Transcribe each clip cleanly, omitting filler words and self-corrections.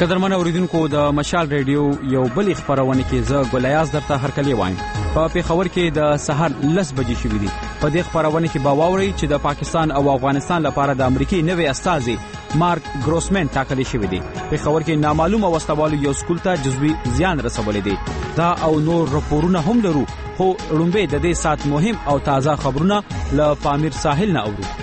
قدرمن اوریدونکو د مشال ریډیو یو بل خبرونه کې زه ګلیاز درته هرکلی وایم. په پیښور کې د سحر 10 بجې شوې دي. په دې خبرونه کې باوري چې د پاکستان او افغانستان لپاره د امریکای نوې استازي مارک ګروسمن ټاکل شوی دی. پیښور کې نامعلومه وسوالو یو سکول ته جزوي زیان رسولې دي. دا او نور راپورونه هم لرو، خو لومبه د دې سات مهم او تازه خبرونه له پامیر ساحل نه اورو.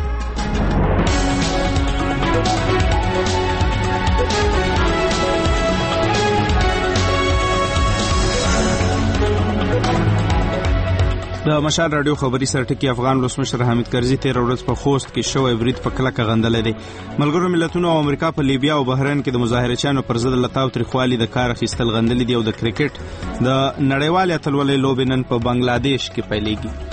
د مشال رادیو خبري سرټکی افغان ولسمشر حامد کرزي 13 ورځ په خوست کې شوی برید په کلکه غندل دي. ملګرو ملتونو او امریکا په لیبیا او بحرین کې د مظاهرچیانو پر ضد لتاو تریخوالي د کار اخیستل غندل دي او د کرکټ د نړیوال اتلولۍ لوبې نن په بنگلاديش کې پیلېږي.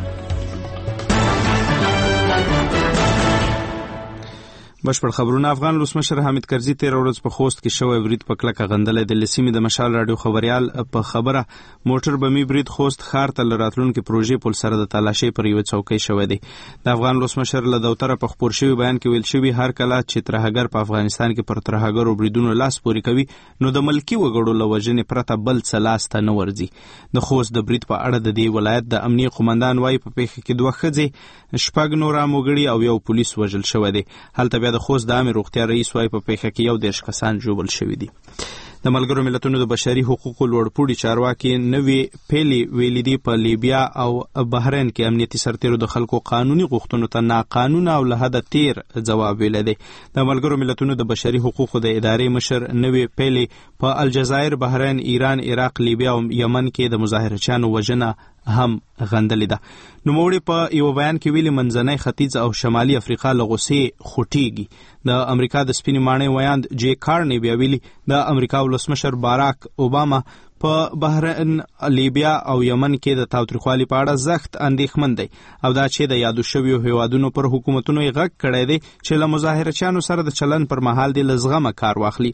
بشپړ خبرونه. افغان ولسمشر حامد کرزي 13 ورځ په خوست کې شوی برید په کلکه غندل دي. لسیمه د مشال رادیو خبريال په خبره موټر بمي برید خوست ښار ته لراتلونکو پروژې پل سره د تالاشۍ پر یو څوکۍ شوی دی. د افغان ولسمشر له دوتره په خبر شوی بیان کې ویل شوی هر کله چې ترهګر په افغانستان کې پر ترهګر بریدونو لاس پوري کوي نو د ملکی وګړو لوجنې پرته بل څلاس ته نه ورځي. د خوست د برید په اړه د دې ولایت د امنیه قومندان وايي په پیښه کې 2 ښځې شپږ نور موګړي او یو پولیس وژل شوی دی. هلته بیا د خوست د عامه روغتیا رئیس وايي په پیښه کې یو 10 کسان ژوبل شوي دي. د ملګرو ملتونو د بشري حقوقو لوړپوړي چارواکي نوې پیلي ویلي دي په لیبیا او بحرین کې امنیتي سرتیرو د خلکو قانوني غوښتنو ته ناقانونه او له حده تیر ځواب ویل دي. د ملګرو ملتونو د بشري حقوقو د ادارې مشر نوې پیلي په الجزایر، بحرین، ایران، عراق، لیبیا او یمن کې د مظاهرچیانو وژنه هم غندلې ده. نوموړي په یو بیان کې ویلي منځنۍ ختیځ او شمالي افریقا له غوسې خوټیږي. د امریکا د سپینې ماڼۍ ویاند جی کارنی بیا ویلي د امریکا ولسمشر باراک اوباما په بحرین، لیبیا او یمن کې د تاوتریخوالي په اړه سخت اندېښمن دی او دا چې د یادو شویو هیوادونو پر حکومتونو یې غږ کړی دی چې له مظاهرچیانو سره د چلن پر مهال د لزغمه کار واخلي.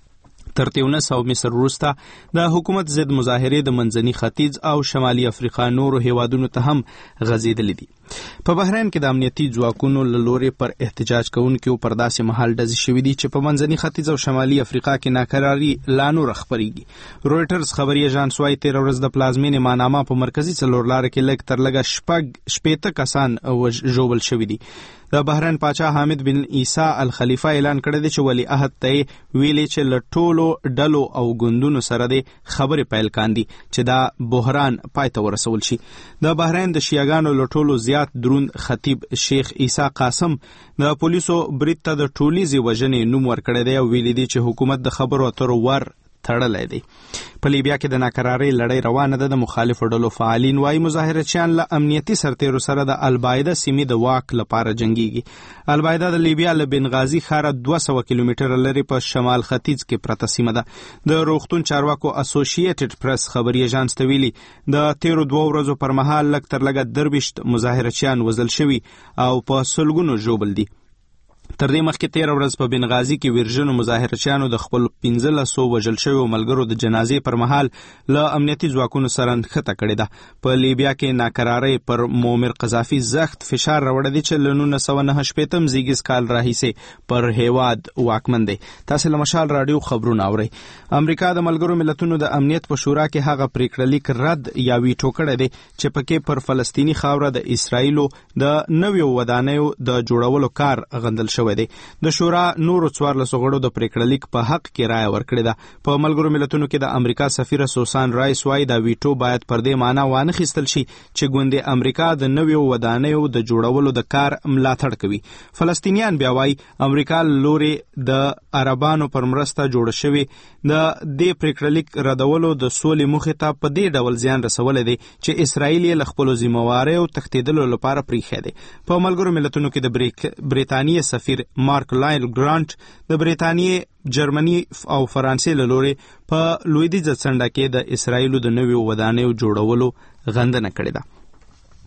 تر 13 او مصر وروسته د حکومت ضد مظاهرې د منځني ختیځ او شمالي افریقا نورو هیوادونو ته هم غځېدلې دي. په بحرین کې د امنیتي ځواکونو له لورې پر احتجاج کوونکو پر داسې مهال ډزې شوې دي چې په منځني ختیځ او شمالي افریقا کې ناکراري لا نور خبرېږي. رويټرز خبري اژانس وايي 13 ورځ د پلازمینې ماناما په مرکزي څلورلارې کې لږ تر لږه 15 کسان ژوبل شوي دي. د بحرین پاچا حامد بن عیسی الخلیفه اعلان کړی دی چې ولی عهد ته ویلي چې له ټولو ډلو او ګوندونو سره د خبرې پیل کاندي چې دا بحران پای ته ورسول شي. د بحرین د شیعاګانو له ټولو زیات دروند خطیب شیخ عیسی قاسم د پولیسو برید ته د ټولیزې وژنې نوم ورکړی دی او ویلي دی چې حکومت د خبرو اترو ور تړلی دی. په لیبیا کې د ناکرارۍ لړۍ روانه ده. د مخالفو ډلو فعالین وايي مظاهرچیان له امنیتي سرتیرو سره د البایده سیمې د واک لپاره جنګیږي. البایده د لیبیا له بنغازي ښاره 200 کیلومتره لرې په شمال ختیځ کې پرته سیمه ده. د روغتون چارواکو اسوسییټډ پریس خبري اژانس ته ویلي د 13 ورځو پر مهال لږ تر لږه 23 مظاهرچیان وژل شوي او په سلګونو ژوبل دي. تر دې مخکې 13 ورځ په بنغازي کې ورژنو مظاهرچیانو د خپل 1500 وژل شویو ملګرو د جنازې پر مهال له امنیتي ځواکونو سره نښته کړې ده. په لیبیا کې ناکرارۍ پر مومر قذافي سخت فشار راوړی دی چې له 1998 زیږیز کال راهیسې پر هیواد واکمن دی. تاسو له مشال رادیو خبرونه اورئ. امریکا د ملګرو ملتونو د امنیت په شورا کې هغه پریکړه لیک رد یا ویټو کړی دی چې پکې پر فلسطینی خاوره د اسرایلو د نویو ودانیو د جوړولو کار غندل شوی دی. د شورا نورو 14 غړو د پریکړه لیک په حق کې رائے ورکړې ده. په ملګرو ملتونو کې د امریکا سفیر سوسان رایس وايي دا ویټو باید پر دې معنی وانه خیستل شي چې ګوندې امریکا د نویو ودانیو د جوړولو د کار ملاتړ کوي. فلسطینیان بیا وايي امریکا لوري د عربانو پر مرسته جوړ شوی د دې پریکړه لیک ردولو د سولې مخې ته په دې ډول زیان رسولې دي چې اسرائیل له خپل ذمہوارۍ او تښتیدلو لپاره پریښی دی. په ملګرو ملتونو کې د بریتانیې سفیر مارک لایل ګرانټ د بریتانیې، جرمني او فرانسې له لورې په لویدیځه څنډه کې د اسرایلو د نویو ودانیو جوړولو غندنه کړې ده.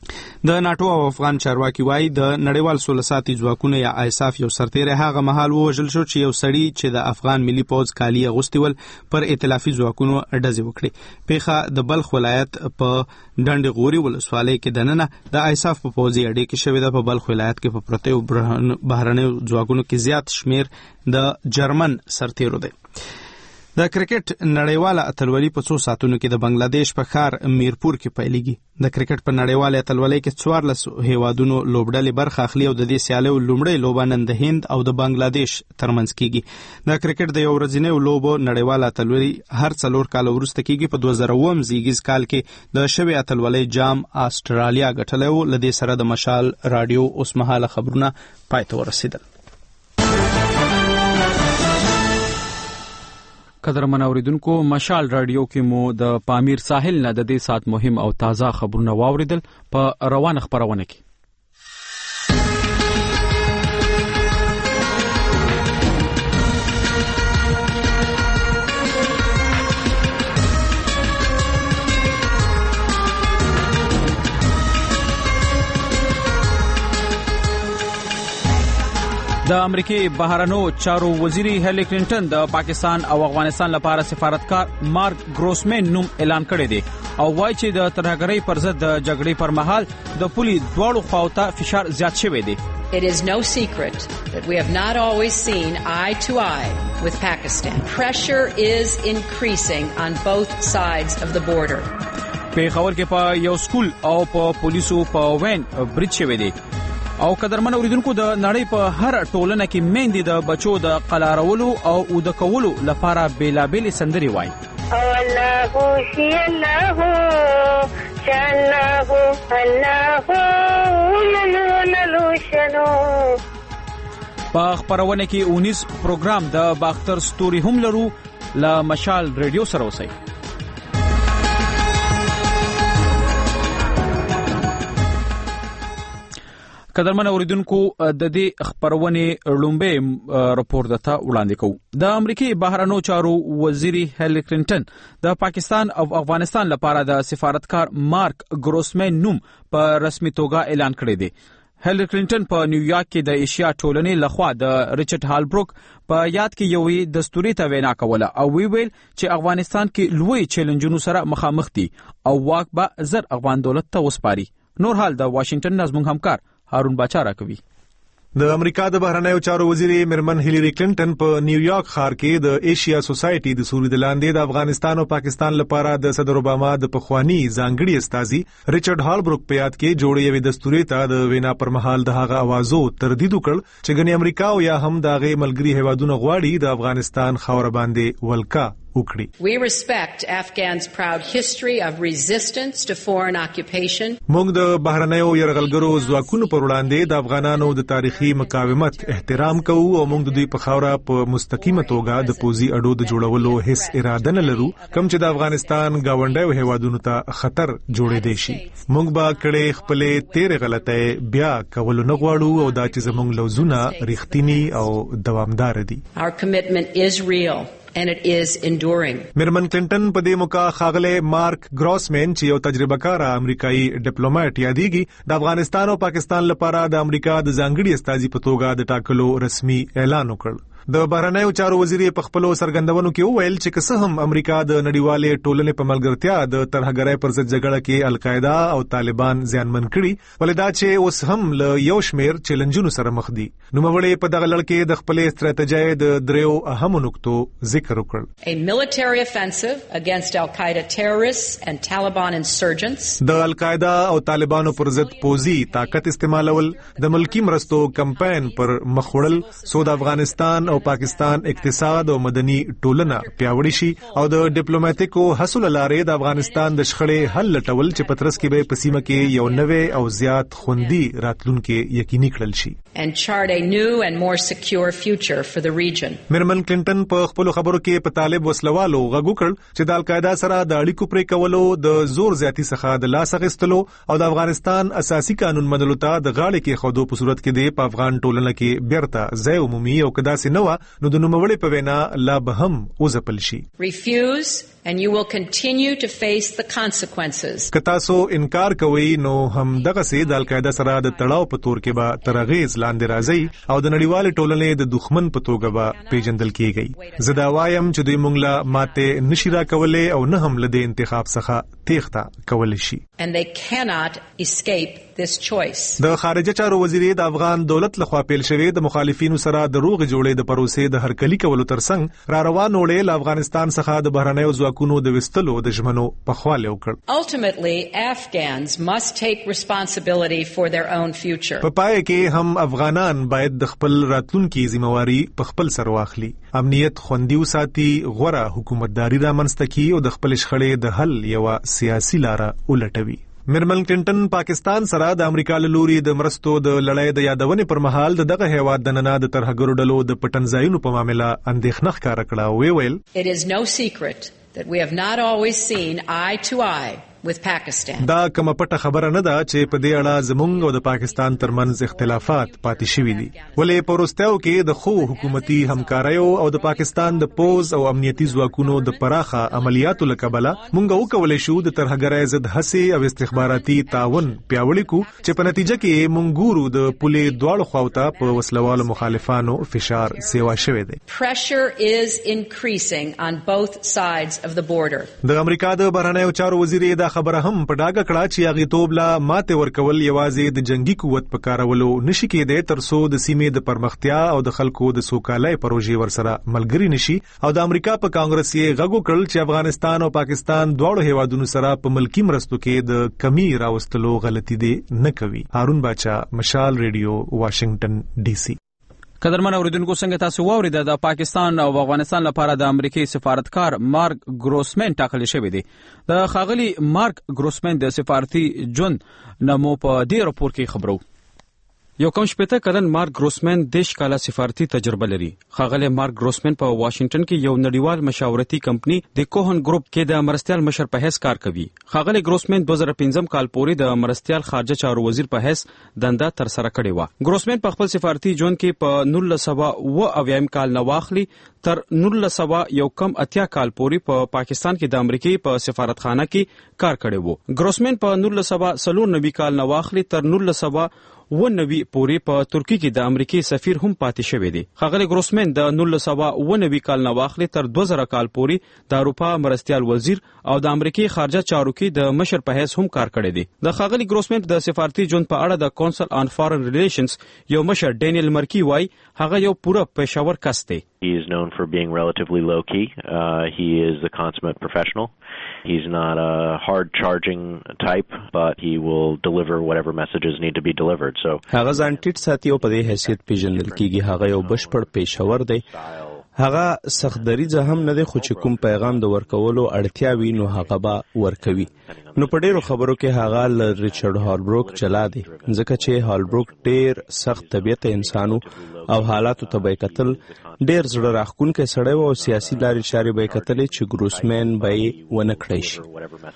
د ناتو او افغان چارواکي وایي د نړیوال سولساتي ځواکونو یا آیساف یو سرتیری هغه مهال ووژل شو چې یو سړی چې د افغان ملي پوځ کالي اغوستي ول پر ائتلافي ځواکونو ډزې وکړي. پیښه د بلخ ولایت په ډنډ غوري ولسوالۍ کې دننه د آیساف په پوځي اډې کې شوې ده. په بلخ ولایت کې په پرتیو بهرنیو ځواکونو کې زیات شمیر د جرمن سرتیرو دی. د کرکټ نړیواله اتلولي په 2 ساعتونو کې د بنگلاديش په ښار میرپور کې پیلېږي. د کرکټ په نړیواله اتلولۍ کې 14 هیوادونو لوبډلې برخه اخلي او د دې سیالیو لومړی لوبه نن د هند او د بنگلاديش ترمنځ کیږي. د کرکټ د یو ورځنۍ لوبو نړیواله اتلولي هر 4 کال وروسته کیږي. په 2009 زیږیز کال کې د شوی اتلولۍ جام استرالیا ګټلی و. لدې سره د مشال رادیو اوس مهاله خبرونه پای ته ورسېدل. قدرمن اوریدونکو، مشال رادیو کې مو د پامیر ساحل نه د دې سات مهم او تازه خبرونه واوریدل. په روانه خبرونه کې د امریکای بهرنیو چارو وزیر هیلری کلینټن د پاکستان او افغانستان لپاره سفارتکار مارک ګروسمن نوم اعلان کړی دی او وایي چې د ترهګرۍ پر ضد د جګړې پر مهال د پولي دواړو خواو ته فشار زیات شوی دی. It is no secret that we have not always seen eye to eye with Pakistan. Pressure is increasing on both sides of the border. پیښور کې په یو سکول او په پولیسو په وین برید شوی دی. او قدرمن اوریدونکو، د نړۍ په هر ټولنه کې میندې د بچو د قلارولو او د کولو لپاره بیلابېلې سندرې وایي. الله شي الله الله الله شنو. په خبرونه کې 19 پروګرام د باختر ستوري هم لرو. له مشال رادیو سره اوسئ. قدرمن اوریدونکو، د دې خبرونه لومبه راپور دته وړاندې کوو. د امریکای بهرنیو چارو وزیر هیلری کلینټن د پاکستان او افغانستان لپاره د سفارتکار مارک ګروسمن نوم په رسمي توګه اعلان کړی دی. هیلری کلینټن په نیویارک کې د ایشیا ټولنې لخوا د ریچارډ هالبروک په یاد کې یوې دستوري ته وینا کوله او ویل چې افغانستان کې لوی چیلنجونو سره مخامخ دي او واک به زر افغان دولت ته وسپاري. نور حال د واشنگټن نظم همکار هارون باچا راکوي. د امریکا د بهرنیو چارو وزیر مرمن هیلری کلینټن په نیویارک ښار کې د ایشیا سوسایټي د سوري د لاندې د افغانستان او پاکستان لپاره د صدر اوباما د پخوانی ځانګړي استازي ریچارډ هالبروک په یاد کې جوړې یوې دستوري ته د وینا پر مهال د هغه اوازو تردید وکړ چې ګنې امریکا او یا هم د هغې ملګري هیوادونو غواړي د افغانستان خاوره باندې ولکه وکړي. We respect Afghans' proud history of resistance to foreign occupation. موږ د بهرنیو یرغلګرو ځواکونو پر وړاندې د افغانانو د تاریخي مقاومت احترام کوو او موږ د دوی په خاوره په مستقیمه توګه د پوزي اډو د جوړولو هیڅ اراده نه لرو کوم چې د افغانستان گاونډیو هیوادونو ته خطر جوړې دی شي. موږ به کړي خپلې تیر غلطۍ بیا کول نه غواړو او دا چې زموږ لوزونه ریښتینی او دوامدار دي. Our commitment is real and it is enduring. مرمن کلینټن په دې موقع خاغله مارک ګروسمن چې یو تجربه کار امریکایي ډیپلوماټ یادېږي د افغانستان او پاکستان لپاره د امریکا د ځانګړي استازي په توګه د ټاکلو رسمي اعلان وکړ. د بهرنیو چارو وزیر په خپلو سرګندونو کې وویل چې که څه هم امریکا د نړیوالې ټولنې په ملګرتیا د ترهګرۍ پر ضد جګړه کې القاعده او طالبان زیانمن کړي، ولې دا چې اوس هم له یو شمېر چیلنجونو سره مخ دي. نوموړي په دغه لړ کې د خپلې ستراتیژۍ د دریو اهمو نقطو ذکر وکړ. A military offensive against Al-Qaeda terrorists and Taliban insurgents. د القاعده او طالبانو پر ضد پوزي طاقت استعمالول، د ملکی مرستو کمپاین پر مخ وړل، سو د افغانستان او پاکستان اقتصاد او مدني ټولنه پیاوړی شي او د ډیپلوماټیکو حصول لارې د افغانستان د شخړې حل لټول چې پترس کې به په سیمه کې یو نوې او زیات خوندي راتلونکي یقیني کړل شي. And chart a new and more secure future for the region. مرمن کلینټن په خپل خبرو کې په طالب وسلوالو غږ وکړ چې د القاعده سره د اړیکو پرې کولو، د زور زیاتی څخه د لاس اخیستلو او د افغانستان اساسي قانون منلو ته د غاړې کې خودو په صورت کې د افغان ټولنه کې بیرته ځای عمومي او کدا سي نو نه و نو د نوموړي په وینا لا به هم وځپل شي. Refuse and you will continue to face the consequences. که تاسو انکار کوئ نو هم دغه سي د القاعده سره د تړاو په تور کې به ترغیز لاندې راځي او د نړیوال ټولنې د دښمن په توګه به پیژندل کیږي. زه دا وایم چې دوی موږ لا ماته نشي راکولای او نه هم له انتخاب څخه تېښته کول شي. And they cannot escape this choice. د خارجه چارو وزیر د افغان دولت لخوا پیل شوی د مخالفینو سره د روغ جوړې د پروسې د هرکلي کولو ترڅنګ را روان وړې له افغانستان څخه د بهرنیو ځواکونو د وستلو د ژمنو پخواله وکړ. Ultimately, Afghans must take responsibility for their own future. په پای کې هم افغانان باید د خپل راتلونکي ذمہواری په خپل سر واخلي. امنیت خوندي وساتي، غوره حکومتداري رامنځته کړي او د خپل شخړې د حل یو سیاسي لاره ولټوي. میرمن کلینټن پاکستان سره د امریکا له لوري د مرستو د لړۍ د یادونې پر مهال دغه هیواد د ننه د ترهګرو ډلو د پټنځایونو په معاملې اندېښنه ښکاره کړه. ویل It is no secret that we have not always seen eye to eye with Pakistan. دا کومه پټه خبره نه ده چې په دې اړه زموږ او د پاکستان ترمنځ اختلافات پاتې شوي دي. ولې په وروستیو کې د خو حکومتي همکاریو او د پاکستان د پوز او امنیتي ځواکونو د پراخه عملیاتو له کبله موږ وکولای شو د ترهګرۍ ضد هڅې او استخباراتي تعاون پیاوړی کو چې په نتیجه کې موږ ګورو د پولې دواړو خواوته په وسلوالو مخالفانو فشار سیوا شوی دی. Pressure is increasing on both sides of the border. د امریکا د بهرنیو چارو وزیر دا خبره هم په ډاګه کړه چې هغه توبلا ماته ورکول یوازې د جنگي قوت په کارولو نشي کېدای تر څو د سیمې د پرمختیا او د خلکو د سوکالۍ پروژې ورسره ملګری نشي. او د امریکا په کانګرس یې غږ وکړ چې افغانستان او پاکستان دواړو هیوادونو سره په ملکی مرستو کې د کمی راوستلو غلطي دي نه کوي. هارون باچا، مشال ریډیو، واشنگټن ډي سي. قدرمن اوریدونکو څنګه تاسو واورید د پاکستان او افغانستان لپاره د امریکای سفارتکار مارک ګروسمن ټاکل شوی دی. د خاغلی مارک ګروسمن د سفارتي ژوند نمو په دې راپور کې خبرو. یو کم شپته کلن مارک ګروسمن دیش کاله سفارتي تجربه لري. خاغلی مارک ګروسمن په واشنگټن کې یو نړیوال مشاورتي کمپنی د کوهن ګروپ کې د مرستیال مشر په حیث کار کوي. خاغلی ګروسمن 2015 کال پورې د مرستیال خارجه چارو وزیر په حیث دنده تر سره کړې و. ګروسمن په خپل سفارتي ژوند کې په 1990 کال نو واخلي تر 1980 کال پورې په پاکستان کې د امریکای په سفارتخانه کې کار کړی و. ګروسمن په 1990 کال نو واخلي تر 1990 پورې په ترکی کې د امریکای سفیر هم پاتې شوی دی. خاغلی ګروسمن د 1990 کال نو واخلي تر 2000 کال پورې د اروپا مرستیال وزیر او د امریکای خارجه چارو کې د مشر په حیث هم کار کړی دی. د خاغلی ګروسمن د سفارتي ژوند په اړه د کونسل آن فارن ریلیشنز یو مشر ډینیل مرکی وای هغه یو پوره پېښور کس دی. He is known for being relatively low-key. He is a consummate professional. He's not a hard-charging type, but he will deliver whatever messages need to be delivered. So هغه ځان ټیټ ساتي او په دې حیثیت پیژندل کیږي. هغه یو بشپړ پېښور دی. هغه سختدریځه هم نه دی، خو چې کوم پیغام د ورکولو اړتیا وي نو هغه به ورکوي. نو په ډیرو خبرو کې هغه ل ریچارډ هالبروک چلا دی، ځکه چې هالبروک ډیر سخت طبیعت انسانو او حالاتو ته به کتل ډیر زړه راښکونکی سړی و او سیاسي لارې چارې به کتلې چې ګروسمن به یې ونه کړی شي.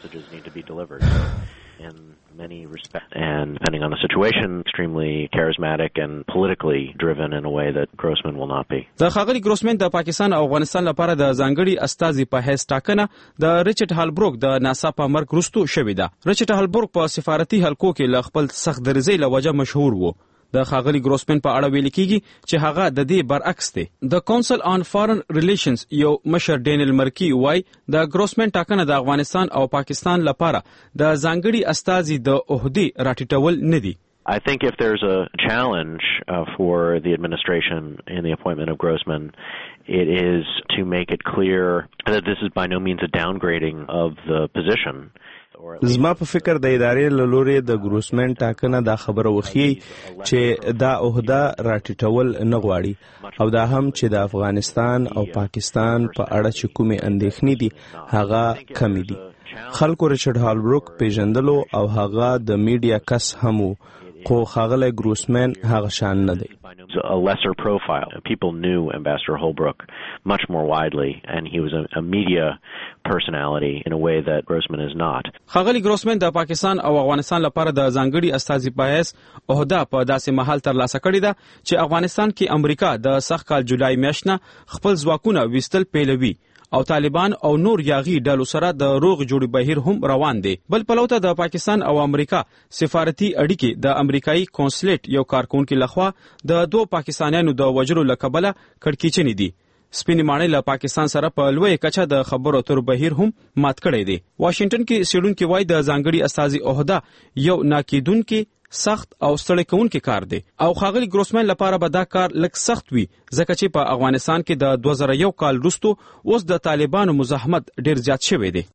Many respects, and depending on the situation, extremely charismatic and politically driven in a way that Grossman will not be. د خاغلی ګروسمن د پاکستان او افغانستان لپاره د ځانګړي استازي په حیث ټاکنه د ریچارډ هالبروک د ناسا په مرګ وروسته شوې ده. ریچارډ هالبروک په سفارتي حلقو کې له خپل سخت دریځۍ له وجه مشهور و. د خاغلی ګروسمن په اړه ویل کیږي چې هغه د دې برعکس دی. د کونسل آن فارن ریلیشنز یو مشر ډینیل مرکی وای د ګروسمن ټاکنه د افغانستان او پاکستان لپاره د ځانګړي استازي د عہدې راټیټول نه دي. I think if there's a challenge for the administration in the appointment of Grossman, it is to make it clear that this is by no means a downgrading of the position. زما په فکر د ادارې له لوري د ګروسمن ټاکنه دا خبره وخی چې دا عہده راټیټول نه غواړي او دا هم چې د افغانستان او پاکستان په اړه چې کومې اندېښنې دي هغه کمې دي. خلکو ریچارډ هالبروک پیژندلو او هغه د میډیا کس هم خو ښاغلی ګروسمن هغه شان نه دی. A lesser profile. People knew Ambassador Holbrooke much more widely, and he was a media personality in a way that Grossman is not. خاغلی ګروسمن د پاکستان او افغانستان لپاره د ځانګړي استازي پایس عہده په داسې مهال ترلاسه کړې ده چې افغانستان کې امریکا د سخت کال جولای میاشت نه خپل ځواکونه وستل پیلوي او طالبان او نور یاغي ډلو سره د روغ جوړ بهیر هم روان دي. بل پلوته د پاکستان او امریکا سفارتي اړیکې د امریکایي کونسلیټ یو کارکونکو لخوا د دوه پاکستانیانو د وجلو لکبله کړکېچنې دي. سپینې ماڼۍ له پاکستان سره په لوی کچه د خبرو اترو بهیر هم مات کړی دی. واشنگټن کې سیډونکو وای د ځانګړي استازي عہده یو ناکیدونکو سخت او ستړی کوونکی کار دی او خاغلی ګروسمن لپاره به دا کار لږ سخت وي ځکه چې په افغانستان کې د 2001 کال وروسته اوس د طالبانو مزاحمت ډیر زیات شوی دی.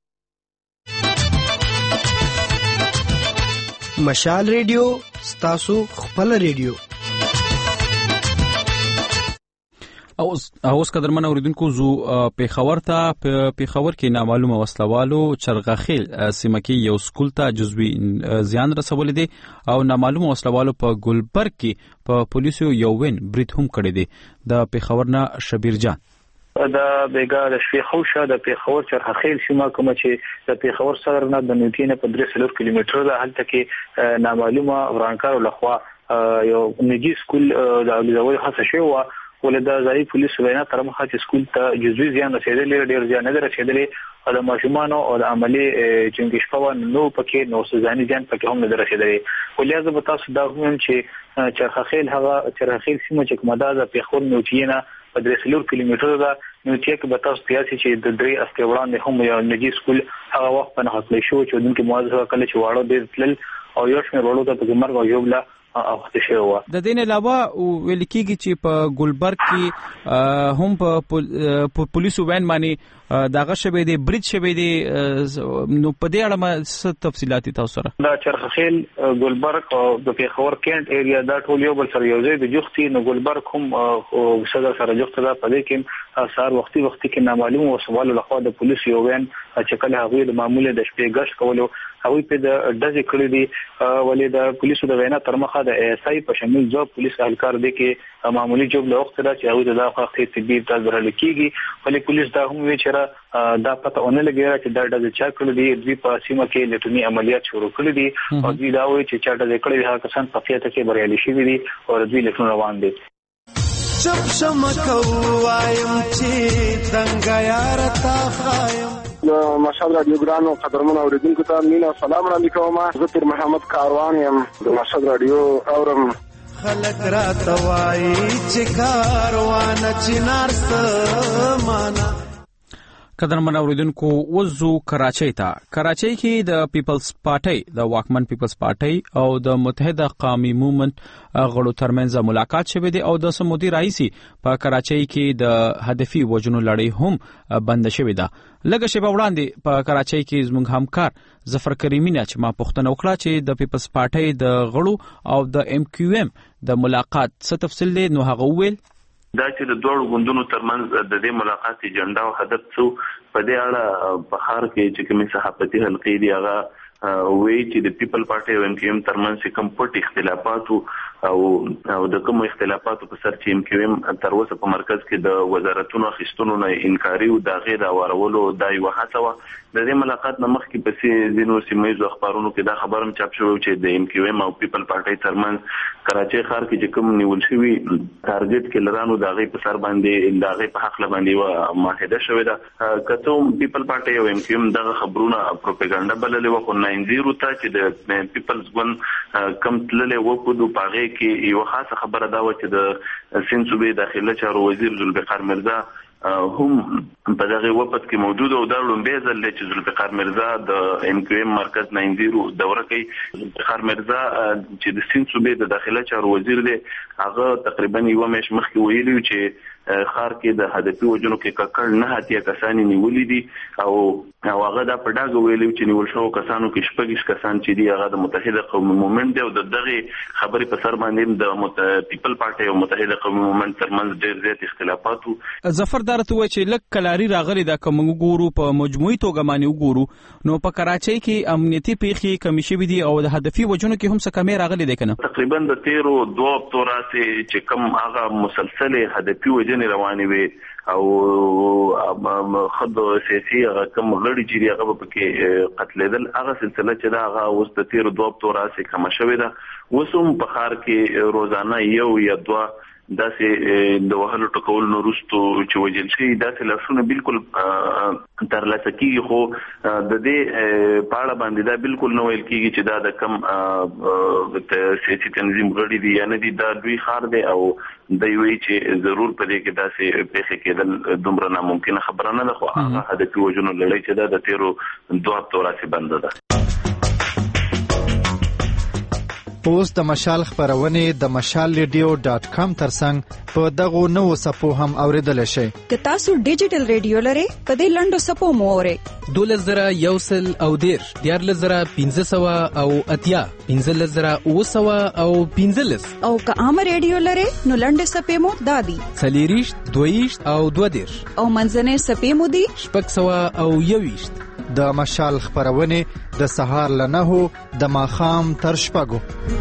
مشال ریډیو ستاسو خپل ریډیو. اوس قدرمن اوریدونکو زو پیښور کې نامعلومه وسلوالو چرغخیل سیمه کې یو سکول ته جزوی زیان رسولې دي او نامعلومه وسلوالو په ګلبرګ کې په پولیسو یو وین برید هم کړی دی. د پیښور نه شبیر جان دا بیګا د شیخوشه د پیښور چرغخیل سیمه کوم چې د پیښور سره نه د نوټینه په 3 کیلومتر ده هلته کې نامعلومه ورانکارو لخوا یو نجی سکول د اولوي هڅه شوی و ولدا ځای پولیسو وینا تر مخه چې سکول ته جزوی زیان رسیدلی ډیر زیان نه رسیدلی او د ماشومانو او د عملی چونګ شپه نو پکې نو سوزاني جان پکې هم نه رسیدلی. ولې زه تاسو دا هم چې چرخخیل سیمه چې کومه ده د پیښور نوټینه په 3 کیلومتر ده نوټیه کې به تاسو پیاسي چې د درې هفته وړاندې هم یو نجی سکول هغه وخت په نهټلی شو چې دونکو موظف کله چې واړو ډیر تل او یو شمېر وړو ته په مرګ او یوبله د دین علاوه ویل کېږي چې په ګلبرګ کې هم په پولیسو وین باندې داغه شوی دی برید شوی دی نو په دې اړه څه تفصيلات تاسو سره دا چرخخیل ګلبرګ او د پیښور کینټ ایریا دا ټول یو بل سره یو ځای د جوختي نو ګلبرګ هم صدر سره جوخته ده په دې کې سار وختي کې نامعلوم وسوال لخوا د پولیسو یو وین چې کله هغه د معموله د شپې غشت کولو هغه په د ډزې کړې دي ولې د پولیسو د وینا تر مخه د ایسای په شامل ځو پولیس اهلکار دي کې معمولی جوب له وخت را چې هغه د دغه طبي تدبیر لیکيږي ولې پولیس دا هم وی چې دا پته ونه لګیږي چې دا د چا کړل دي د په سیمه کې لټونی عملیات شروع کړل دي او دا وایي چې چا د کړل هغه کسان په فیاته کې بریالي شوي دي او د دوی لټون روان دي. چپ شمکو وایم چې څنګه یار تا خایم مشال رادیو ګرانو قدرمن اوریدونکو ته مینا سلام وړاندې کوم. زه پیر محمد کاروان یم د مشال رادیو اورم. خلک را توای چې کاروان چنار سمانا. قدرمن اوریدونکو وزو کراچۍ کې د پیپلز پارټي د واکمن پیپلز پارټي او د متحده قومي موومنت غړو ترمنځ ملاقات شوه دی او د سمودي رئیسي په کراچۍ کې د هدفي وجنو لړۍ هم بند شوه ده. لږه شپه وړاندې په کراچۍ کې زموږ همکار ظفر کریمی نه چې ما پوښتنه وکړه چې د پیپلز پارټي د غړو او د ام کیو ام د ملاقات څه تفصیل دی نو هغه ویل دا چې د دوه غوندونو ترمنځ د دې ملاقات ایجنډا او هدف څو په دې اړه په خار کې چې کومي صحافتي حلقې دی هغه وی چې د پیپل پارټي او ام کیو ام ترمنځ کوم پټ اختلافات او د کوم اختلافاتو په سر چې ام کیو ام تر اوسه په مرکز کې د وزارتونو اخیستونو نه انکاري او د غیر اورولو د یو هڅه د دې ملاقات نه مخکې په سینو سیمایي اخبارونو کې دا خبرم چاپ شوی چې د ام کیو ام او پیپل پارټي ترمنځ کراچۍ ښار کې چې کوم نیول شوی ټارګټ کې لرانو د غي په سر باندې د غي په حق باندې و معاهده شوې ده. کته پیپل پارټي او ام کیو ام دغه خبرونه پروپاګاندا بللې و خو 90 ته چې د پیپلز ګون کم تللې و په دوه پاغه کې یو خاصه خبره دا و چې د سین صوبې داخله چارو وزیر ذوالفقار مرزا هم په دغه وخت کې موجود او دا لومبه ځل چې ذوالفقار مرزا د ام کیو ام مرکز 90 دوره کې ذوالفقار مرزا چې د سین صوبې د داخله چارو وزیر دی هغه تقریبا یو مېش مخکې ویلي چې خار کې د هدفي وجنو کې ککړ نه هاتیا کسان نیولې دي او هغه دا په ډاګه ویلو چې نیول شو کسانو کې شپږ کسان چې دی هغه د متحده قومي مومنت دی او دغه خبرې په سر باندې د پیپل پارټي او متحده قومي مومنت ترمنځ ډېر زیات اختلافاتو. ظفر دارته وایي چې لک کلاری راغلي دا کوم ګورو په مجموعي توګه باندې وګورو نو په کراچۍ کې امنیتي پیښې کمی شوې دي او د هدفي وجنو کې هم څه کمی راغلي دي کنه. تقریبا د 13 اکتوبر چې کوم هغه مسلسل هدفي وجنې روانې وي او خد سیاسي کوم غړي چې هغه په کې قتلېدل هغه سلسله چې دا هغه اوس د 13 اکتوبر څخه کم شوې ده وسوم په خار کې روزانه یو یا دوه داسې د وهلو ټکول نو رستو چې وجل شي داسې لاسونه بالکل تر لاسه کیږي خو د دې پاړه باندې دا بالکل نو ویل کیږي چې دا د کم سیاسي تنظیم غړي دي یا نه دي دا دوی خار دي او د وی چې ضرور پدې کې داسې پیښه کېدل دومره ناممکنه خبره نه ده خو هغه هدفي وجنو لړۍ چې دا د 13 اکتوبر څخه بند ده. اوس د مشال خبرونه د mashalradio.com ترڅنګ په دغه نو سپو هم اوریدل شي. که تاسو ډیجیټل ریډیو لرئ په دې لندو سپو مو اورئ 2000 او 1500 او اتیا 1500 او 15 او که عام ریډیو لرئ نو لنډ سپې مو دادي 40 22 او 22 او منځنۍ سپې مو دي 600 او 21. د مشال خبرونه د سهار لنهو د ماخام تر شپږو.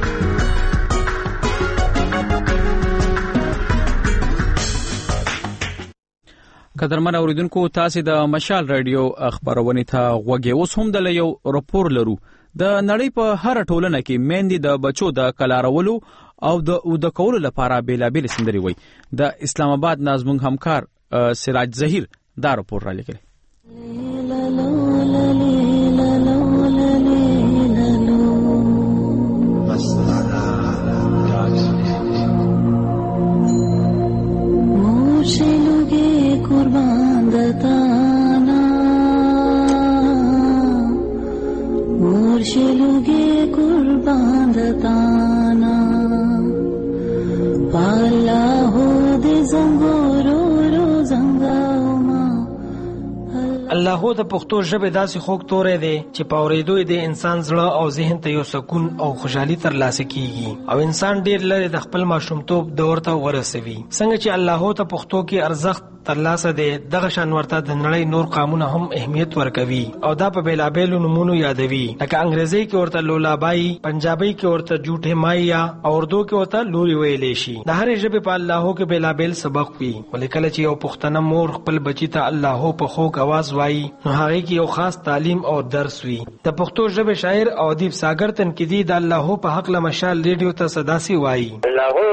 قدرمن اوریدونکو تاسو د مشال رادیو خبرونه ته غوږی اوس هم د یو راپور لرو. د نړۍ په هر ټولنه کې میندې د بچو د کلارولو او د کولو لپاره بیلابیل سندري وي. د اسلام آباد نازمون همکار سراج ظهیر دا راپور را لګل. الله د پښتو ژبه داسې خوږ تورې دی چې په اورېدو د انسان زړه او ذهن ته یو سکون او خوشحالي ترلاسه کیږي او انسان ډیر لري د خپل ماشومتوب دور ته ورسوي. څنګه چې الله ته پښتو کې ارزښت ترلاسه دی دغه شان ورته د نړۍ نور قامونه هم اهمیت ورکوي او دا په بیلابیلو نمونو یادوي لکه انګریزي کې ورته لولابای، پنجابي کې ورته جوټه مایا او اردو کې ورته لوري ویلې شي. د هرې ژبې په الله کې بیلابیل سبق وي ولیکل چې یو پښتنه مور خپل بچی ته الله په خوږ आवाज وایي نو هغه کې یو خاص تعلیم او درس وي. د پښتو ژبې شاعر او ادیب ساګر تنقیدی د الله په حق له مشال ریډیو ته صداسي وایي. الله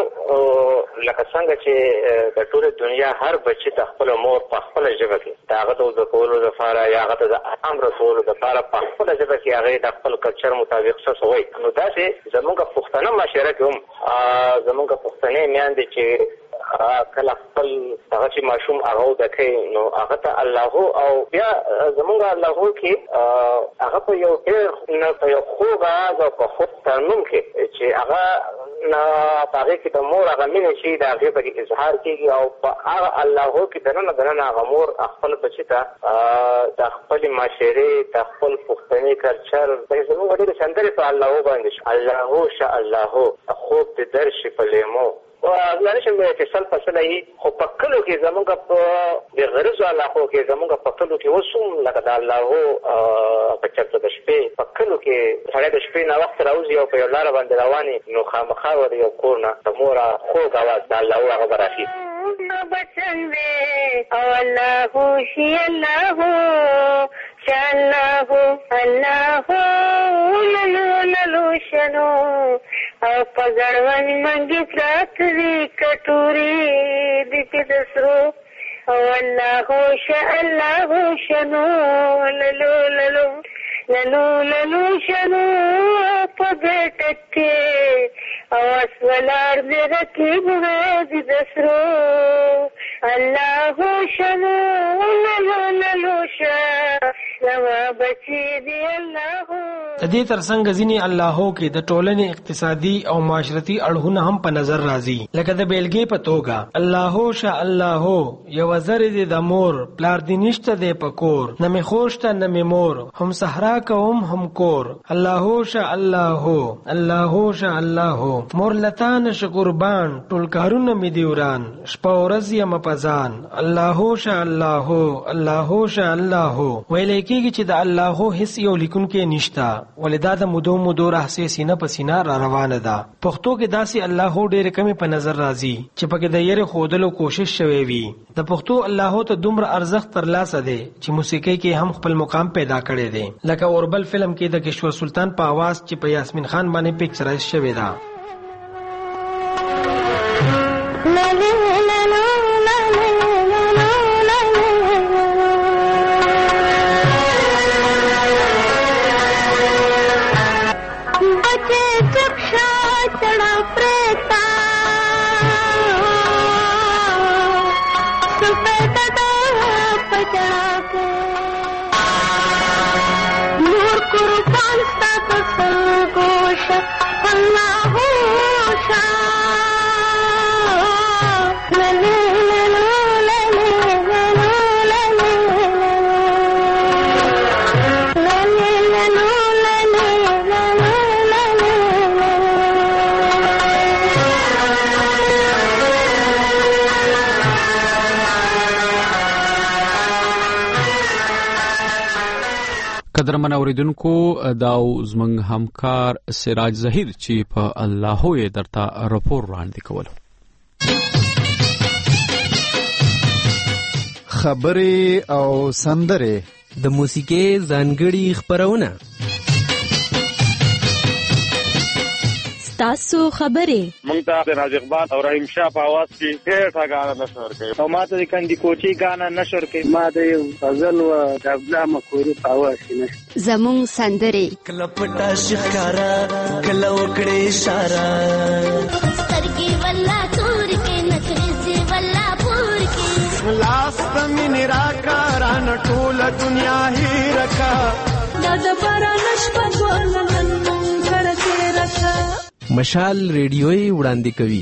لکه څنګه چې د ټول دنیا هر بچی د خپل مور په خپل ژبه کې داغه د کولو لپاره یا هغه د امر رسول لپاره په خپل ژبه کې هغه د خپل کلچر مطابق څه وایي. نو دا چې زمونږ پښتنه معاشره کې هم زمونږ پښتنې میاندې چې کله خپل هغه چې ماشوم هغه دکې نو هغه ته الله او بیا زمونږ الله کې هغه په یو ډېر نه په یو خوږ آواز او په خوږ ترنم کې چې هغه نه هغه کې د مور هغه مینه شي د هغه په اظهار کېږي او په هغه الله کې دنه هغه مور خپل بچی ته د خپل معاشره د خپل پښتني کلچر د زموږ ډېر سندري په الله باندې الله شاء الله خوب د درش په لیمو او نه شم چې سل فصله یې خو په کلو کې زمونږ په د غرض الله کې زمونږ په کلو کې وسوم لکه د الله په چرته د شپې په کلو کې سړی د شپې نه وخت راوځي او په یو لار باندې رواني نو خامخا ور یو کور نه د مور خوږ आवाज د الله هغه براشي بچن دې او الله شي الله شالله الله لولو شنو او پزړون منګي تراتري کټوري دې دسرو او الله شاء الله شنو لولو لولو شنو پګټکه او اسولار دې رکیب دې دسرو الله شنو لولو شاء د دې ترڅنګ ځینې اللهو کې د ټولنې اقتصادي او معاشرتي اړخونه هم په نظر راځي، لکه د بیلګې په توګه اللهو شه اللهو یو زر دې د مور پلار دې نشته دې پکور، نه مې خوشته نه مې مور هم صحرا کوم هم کور، اللهو شه اللهو اللهو شه اللهو مور لتان شکربان ټول کارونه مې دیوران شپه ورځ یم پزان، اللهو شه اللهو اللهو شه اللهو ویلې کېږي چې د اللهو هیڅ یو لیکونکی نشته، ولدا د مودو راهسې سینه په سینه را روانه ده. پښتو کې داسې اللهو ډېرې کمې په نظر راځي چې پکې د یېرې ښودلو کوشش شوی وي. د پښتو اللهو ته دومره ارزښت ترلاسه دی چې موسیقۍ کې هم خپل مقام پیدا کړی دی، لکه اوربل فلم کې د کشور سلطان په आवाज چې په یاسمین خان باندې پکچرایز شوی ده. قدرمن اوریدونکو دا زمنګ همکار سراج ظهیر چې په اللهو یې درته راپور وړاندې کولو. خبرې او سندرې د موسیقۍ ځانګړي خبرونه تاسو خبرې مونږ ته د ناز اقبال او رحیم شاه په आवाज کې ډېر غاڼه نشور کوي او ماته د کندي کوچي غاڼه نشور کوي، ما د غزل او د عبدالله مخوري په आवाज کې نشته. زموږ سندرې کله پټه شکارا کله وکړې اشاره سترګې ولا تور کې نکرځي ولا پور کې لاس تمن راکاران ټول دنیا هی رکا د باران شپه ولنن کړه رکا. مشال ریډیوي وړاندې کوي.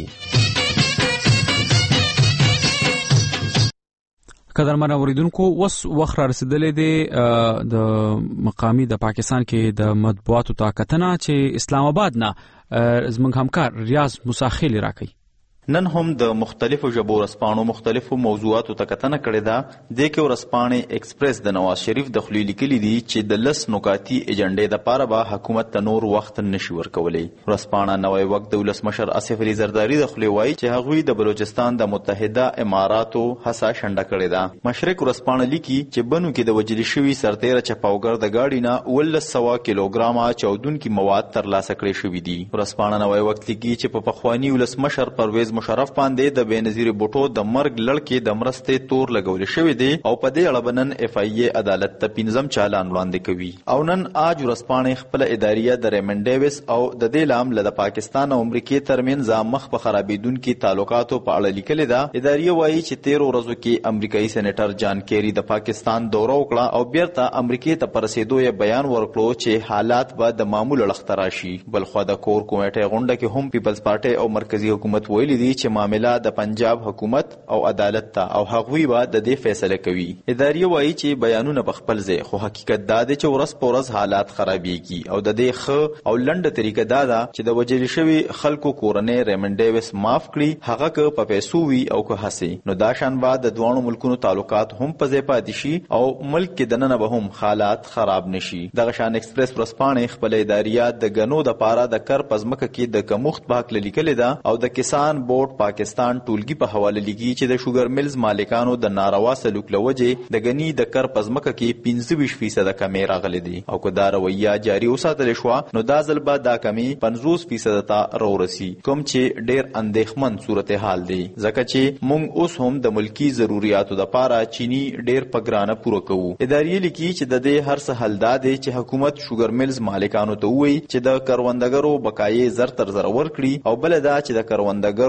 قدرمن اوریدونکو اوس وخت را رسیدلی دی د مقامی د پاکستان کې د مطبوعاتو طاقتنا چې اسلام آباد نه زموږ همکار ریاض مساخیل راکړي. نن هم د مختلفو ژبو ورځپاڼو مختلفو موضوعاتو ته کتنه کړې ده. دې کې ورځپاڼې ایکسپریس د نواز شریف د خولې لیکلي دي چې د 10 نکاتي ایجنډې دپاره به حکومت ته نور وخت نشي ورکولی. ورځپاڼه نوی وخت د ولسمشر آصف علي زرداري د خولې وایي چې هغوی د بلوچستان د متحده اماراتو هڅه شنډه کړې ده. مشرق ورځپاڼه لیکي چې بنو کې د وجلي شوي سرتیره چپاوګر د ګاډي نه 1100 کیلوګرامه چاودونکي مواد ترلاسه کړي شوي دي. ورځپاڼه نوی وخت لیکي چې په پخواني ولسمشر پرویز مشرف باندې د بېنظیر بوټو د مرګ لړکې د مرستې تور لګول شوی دی او په دې اړه نن اف ای ای عدالت ته 15 چالان وړاندې کوي. او نن آج ورځپاڼې خپل اداریه د ریمن ډیویس او د دې لامل د پاکستان او امریکې ترمنځ مخ په خرابېدونکي تعلقاتو په اړه لیکلې ده. اداریه وایي چې 13 ورځو کې امریکایي سېنیټر جان کیری د پاکستان دوره وکړه او بیرته امریکې ته پر رسیدو یې بیان ورکړو چې حالات به د معمول اړخ ته راشي. بلخوا د کور کمیټې غونډه کې هم پیپلز پارټي او مرکزی حکومت ویلي دي چې معامله د پنجاب حکومت او عدالت ته او هغوی به د دې فیصله کوي. اداریه وایي چې بیانونه په خپل ځای خو حقیقت دا دی چې ورځ په ورځ حالات خرابېږي او د دې ښه او لنډه طریقه دا ده چې د وجل شوي خلکو کورنۍ ریمن ډیویس معاف کړي، هغه که په پیسو وي او که هسې، نو دا شان به د دوانو ملکونو تعلقات هم په ځای پاتې شي او ملک کې دننه به هم حالات خراب نشي. دغه شان ایکسپریس ورځپاڼې خپل اداریه د غنو د پاره د کر پزمکه کې د کمښت په هکله لیکلې ده او د کسان بورډ پاکستان ټولګي په حواله لیکي چې د شوګر ملز مالکانو د ناروا سلوک له وجې د غني د کر پزمکه کې 25% کمې راغلي دي او که دا رویه جاري وساتل شوه نو دا ځل به دا کمې 50% ته راورسي، کوم چې ډېر اندېښمن صورتحال دی ځکه چې موږ اوس هم د ملکی ضرورتو لپاره چینی ډېر په ګرانه پوره کوو. ادارې لیکي چې د دې هر څه حل دا دی چې حکومت شوګر ملز مالکانو ته ووایي چې د کروندګرو بقایې زر تر زر ورکړي او بل دا چې د کروندګرو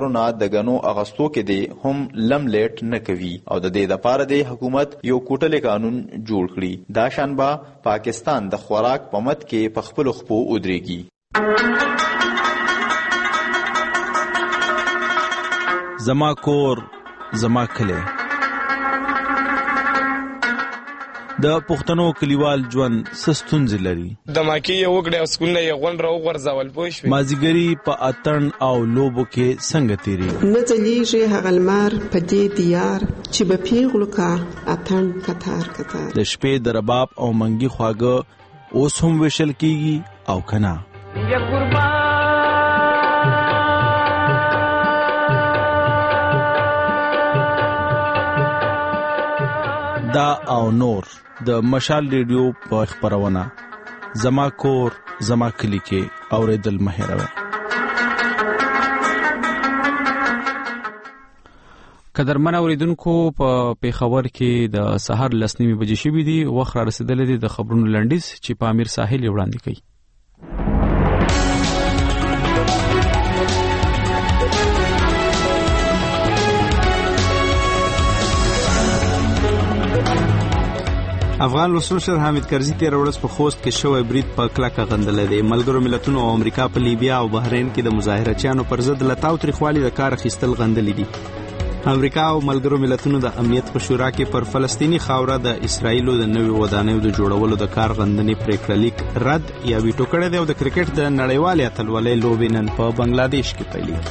افسرانو نه د غنو اغستو کې دی هم لم لیټ نه کوي او د دې لپاره د حکومت یو کوټلی قانون جوړ کړي. دا شان به پاکستان د خوراک په مد کې په خپلو خپو ودرېږي. زما کور زما کلی. د پښتنو کلیوال ژوند څه ستونزې لري؟ د ماکي یو وګړی او سکولونه یې غونډ راوغورځول پوه شوې. مازدیګري په اتڼ او لوبو کې څنګه تېرېږي؟ نه ځلیږي هغه لمر په دې دیار چې به پیغلو کا اتڼ کتار کتار. د شپې د رباب او منګي خواږه اوس هم ویشل کېږي او که نه؟ دا او نور د مشال ریډیو په خبرونه زما کور زما کلی کې اوریدل مه هېروئ. قدرمن اوریدونکو په پیښور کې د سحر 10:30 بجې شوې دي. وخت را رسیدلی دی د خبرونو لنډیز چې په امیر ساحل وړاندې کوي. افغان ولسمشر حامد کرزي تېره ورځ په خوست کې شوی برید په کلکه غندلی دی. ملګرو ملتونو او امریکا په لیبیا او بحرین کې د مظاهرچیانو پر ضد له تاو تریخوالي د کار اخیستل غندلي دي. امریکا او ملګرو ملتونو د امنیت په شورا کې پر فلسطیني خاوره د اسرایلو د نوې ودانیو د جوړولو د کار غندنې پریکړه لیک رد یا ویټو کړی دی او د کرکټ د نړیوالې اتلولۍ لوبې نن په بنگلادیش کې پیلېږي.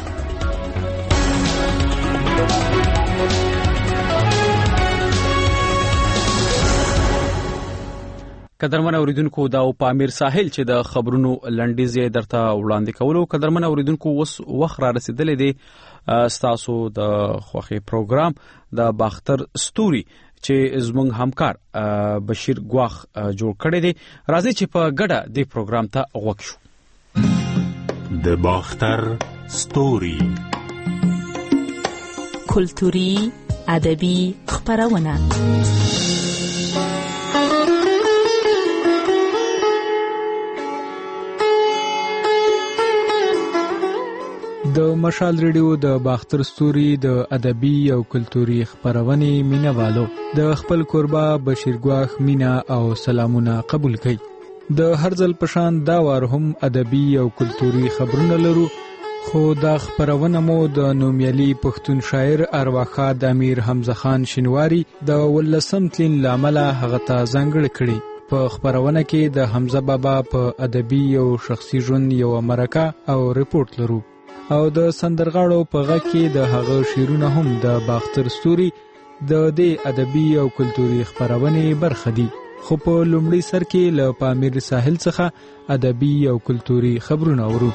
قدرمن اوریدونکو دا په امیر ساحل چې د خبرونو لنډیز یې درته وړاندې کولو. قدرمن اوریدونکو اوس وخت را رسیدلی دی ستاسو د خوښې پروګرام د باختر ستوري چې زموږ همکار بشیر ګواخ جوړ کړی دی. راځي چې په ګډه دې پروګرام ته غوږ شو. د باختر ستوري کلتوري ادبي خبرونه. د مشال ریډیو د باختر ستوري د ادبي او کلتوري خبرونې مینوالو د خپل کوربه بشیر ګواخ مینا او سلامونه قبول کړئ. د هر ځل پشان دا وار هم ادبي او کلتوري خبرونه لرو، خو دا خبرونه مو د نومیالي پښتون شاعر ارواښاد امیر حمزه خان شینواری د 19 تلین لامل هغه ته ځانګړی کړی. په خبرونه کې د حمزه بابا په ادبي او شخصي ژوند یو مرکه او ریپورت لرو او د سندرغاړو په غږ کې د هغه شعرونه هم د باختر ستوري د دې ادبي او کلتوري خبرونې برخه دي. خو په لومړي سر کې له پامیر ساحل څخه ادبي او کلتوري خبرونه اورو.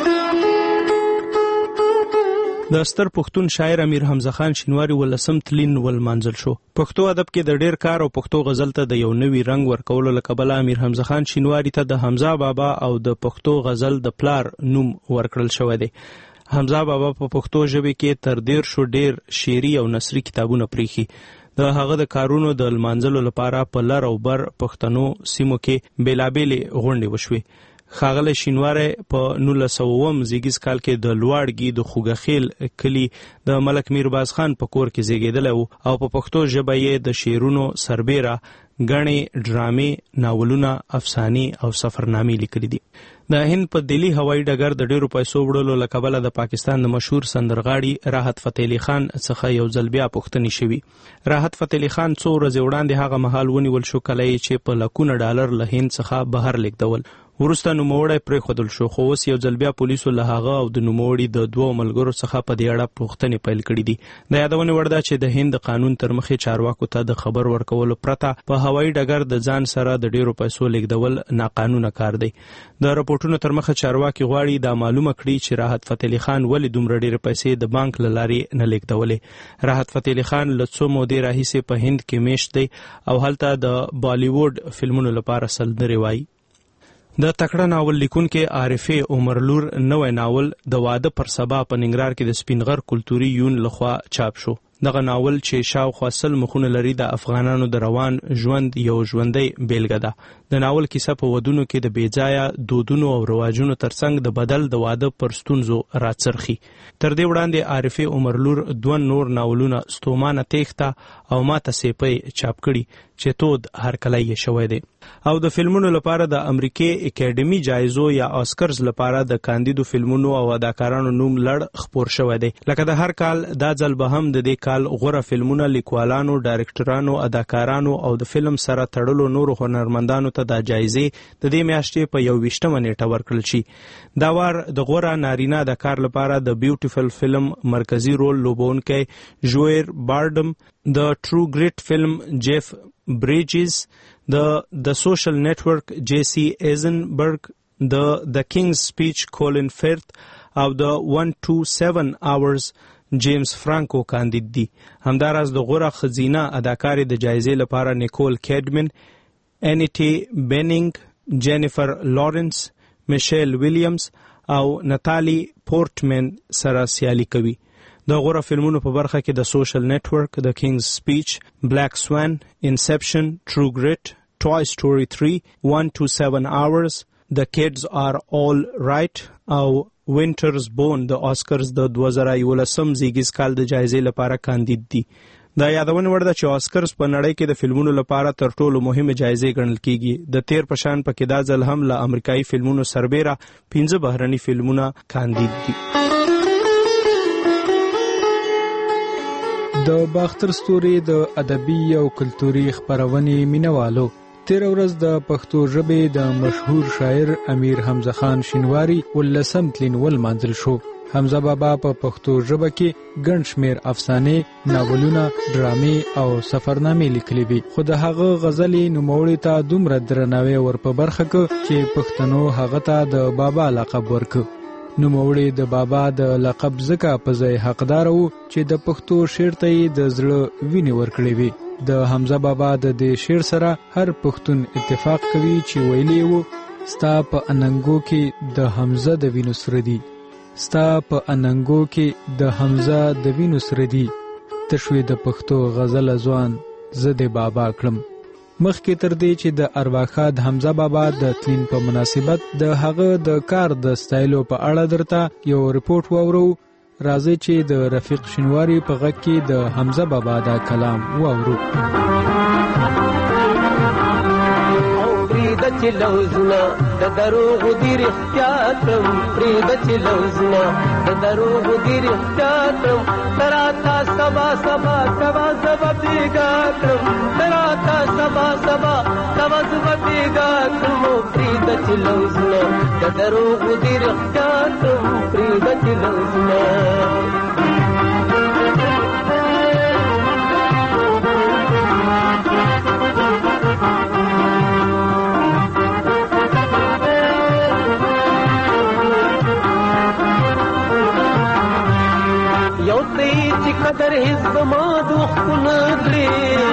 د ستر پښتون شاعر امیر حمزه خان شینواری 19 تلین ولمانځل شو. پښتو ادب کې د ډیر کار او پښتو غزل ته د یو نوي رنګ ورکولو لکبله امیر حمزه خان شینواری ته د حمزه بابا او د پښتو غزل د پلار نوم ورکړل شوی دی. حمزه بابا په پښتو ژبه کې تر 10 ډیر شعري او نثري کتابونه پریخي. د هغه د کارونو د لمانځلو لپاره په لر او بر پښتنو سیمو کې بیلابېلې غونډې وشوې. ښاغلی شینواری په 1900 زیږیز کال کې د لوړګي د خوګخیل کلی د ملک میرباز خان په کور کې زیږیدلی و او په پښتو ژبه یې د شعرونو سربیره غني ډرامې، ناولونه، افسانې او سفرنامې لیکلي دي. د هند په دلی هوایي ډګر د ډیرو پیسو وړلو لکبله د پاکستان د مشهور سندرغاړي راحت فتح علي خان څخه یو ځل بیا پوښتنې شوي. راحت فتح علي خان څو ورځې وړاندې هغه مهال ونیول شو کله چې په لکونه ډالر له هند څخه بهر لیږدول. وروسته نوموړی پرېښودل شو، خو اوس یو ځل بیا پولیسو له هغه او د نوموړي د دوو ملګرو څخه په دې اړه پوښتنې پیل کړي دي. د یادونې وړ ده چې د هند قانون تر مخې چارواکو ته د خبر ورکولو پرته په هوایي ډګر د ځان سره د ډیرو پیسو لیږدول ناقانونه کار دی. د رپورټونو تر مخه چارواکي غواړي دا معلومه کړي چې راحت فتح علي خان ولې دومره ډیرې پیسې د بانک له لارې نه لیږدولې. راحت فتح علي خان له څو مودې راهیسې په هند کې میشت دی او هلته د بالیووډ فلمونو لپاره سندرې وایي. د تکړه ناول لیکونکي عارفه عمرلور نوې ناول د واده پر سبا په ننګرهار کې د سپینغر کلتوري یون لخوا چاپ شو. دغه ناول چې شاوخوا 100 مخونه لري د افغانانو د روان ژوند یو ژوندۍ بیلګه ده. د ناول کیسه په ودونو کې د بیځایه دودونو او رواجونو ترڅنګ د بدل د واده پر ستونزو راڅرخي. تر دې وړاندې عارفه عمرلور 2 نور ناولونه ستومانه تېښته او ماته سیپۍ چاپ کړي چې تود هرکلی شوی دی. او د فلمونو لپاره د امریکای اکیډمي جایزو یا آسکرز لپاره د کاندیدو فلمونو او اداکارانو نوم لړ خپور شوی دی. لکه د هر کال دا ځل به هم د دې کال غوره فلمونه لیکوالانو، ډایرکټرانو، اداکارانو او د فلم سره تړلو نورو هنرمندانو ته د جایزې د دې میاشتې په 21 نیټه ورکړل شي. دا وار د غوره نارینه اداکار لپاره د بیوټیفل فلم مرکزی رول لوبونکی ژویر بارډم، د ټرو ګریټ فلم جیف بریجز، د سوشل نیټورک جیسی ایزنبرګ، د کینګز سپیچ کولن فرت او د 127 آورز جیمز فرانکو کاندید دي. همداراز د غوره ښځینه اداکارې د جایزې لپاره نیکول کیډمن، انیټي بینینګ، جینیفر لارنس، میشیل ویلیامز او نتالی پورټمن سره سیالي کوي. د غوره فلمونو په برخه کې د سوشل نیټورک، د کینګز سپیچ، بلیک سوان، انسپشن، ټرو ګریټ، ټوای سټوري 3، 127 آورز، د کیډز آر آل رائټ او وینټرز بون د آسکرز د 2011 زیږیز کال د جایزې لپاره کاندید دي. دا یادونه وړ ده چې آسکرز په نړۍ کې د فلمونو لپاره تر ټولو مهمه جایزې ګڼل کیږي. د تیر پشان پکې دا ځل هم له امریکایي فلمونو سربیره 15 بهرني فلمونه کاندید دي. د باختر ستوري د ادبي او کلتوري خبرونې مینوالو تیر ورځ د پښتو ژبې د مشهور شاعر امیر حمزه خان شینواری ولسم تلینول مانځل شو. حمزه بابا په پښتو ژبه کې ګڼ شمېر افسانې، ناولونه، ډرامې او سفرنامې لیکلي وي، خو د هغه غزلې نوموړي ته دومره درناوی ور په برخه کې چې پښتنو هغه ته د بابا لقب ورکړ. نوموړي د بابا د لقب ځکه په ځای حقدار وو چې د پښتو شعر ته یې د زړه وینې ورکړې وي. د حمزه بابا د دې شعر سره هر پښتون اتفاق کوي چې ویلي وو ستا په اننګو کې د حمزه د وینو سره دي، ستا په اننګو کې د حمزه د وینو سره دي، تشوي د پښتو غزل ځوان زه د بابا کړم. مخکې تر دې چې د ارواښاد حمزه بابا د تلین په مناسبت د هغه د کار د سټایلو په اړه درته یو ریپورت واورو، راځي چې د رفیق شینواری په غږ کې د حمزه بابا دا کلام واورو. پریده چې لوزونه د دروغو دي رښتیا کړم، پریده چې لوزونه د دروغو دي رښتیا کړم، تراته سبا سبا سبا سبا بیګا کړم، تراته سبا سبا سبا سبا بیګا کړم، پریده چې لوزونه د دروغو دي رښتیا کړم، پریده چې لوزونه. یو تی چې قدر حزب ما دوخون کړي،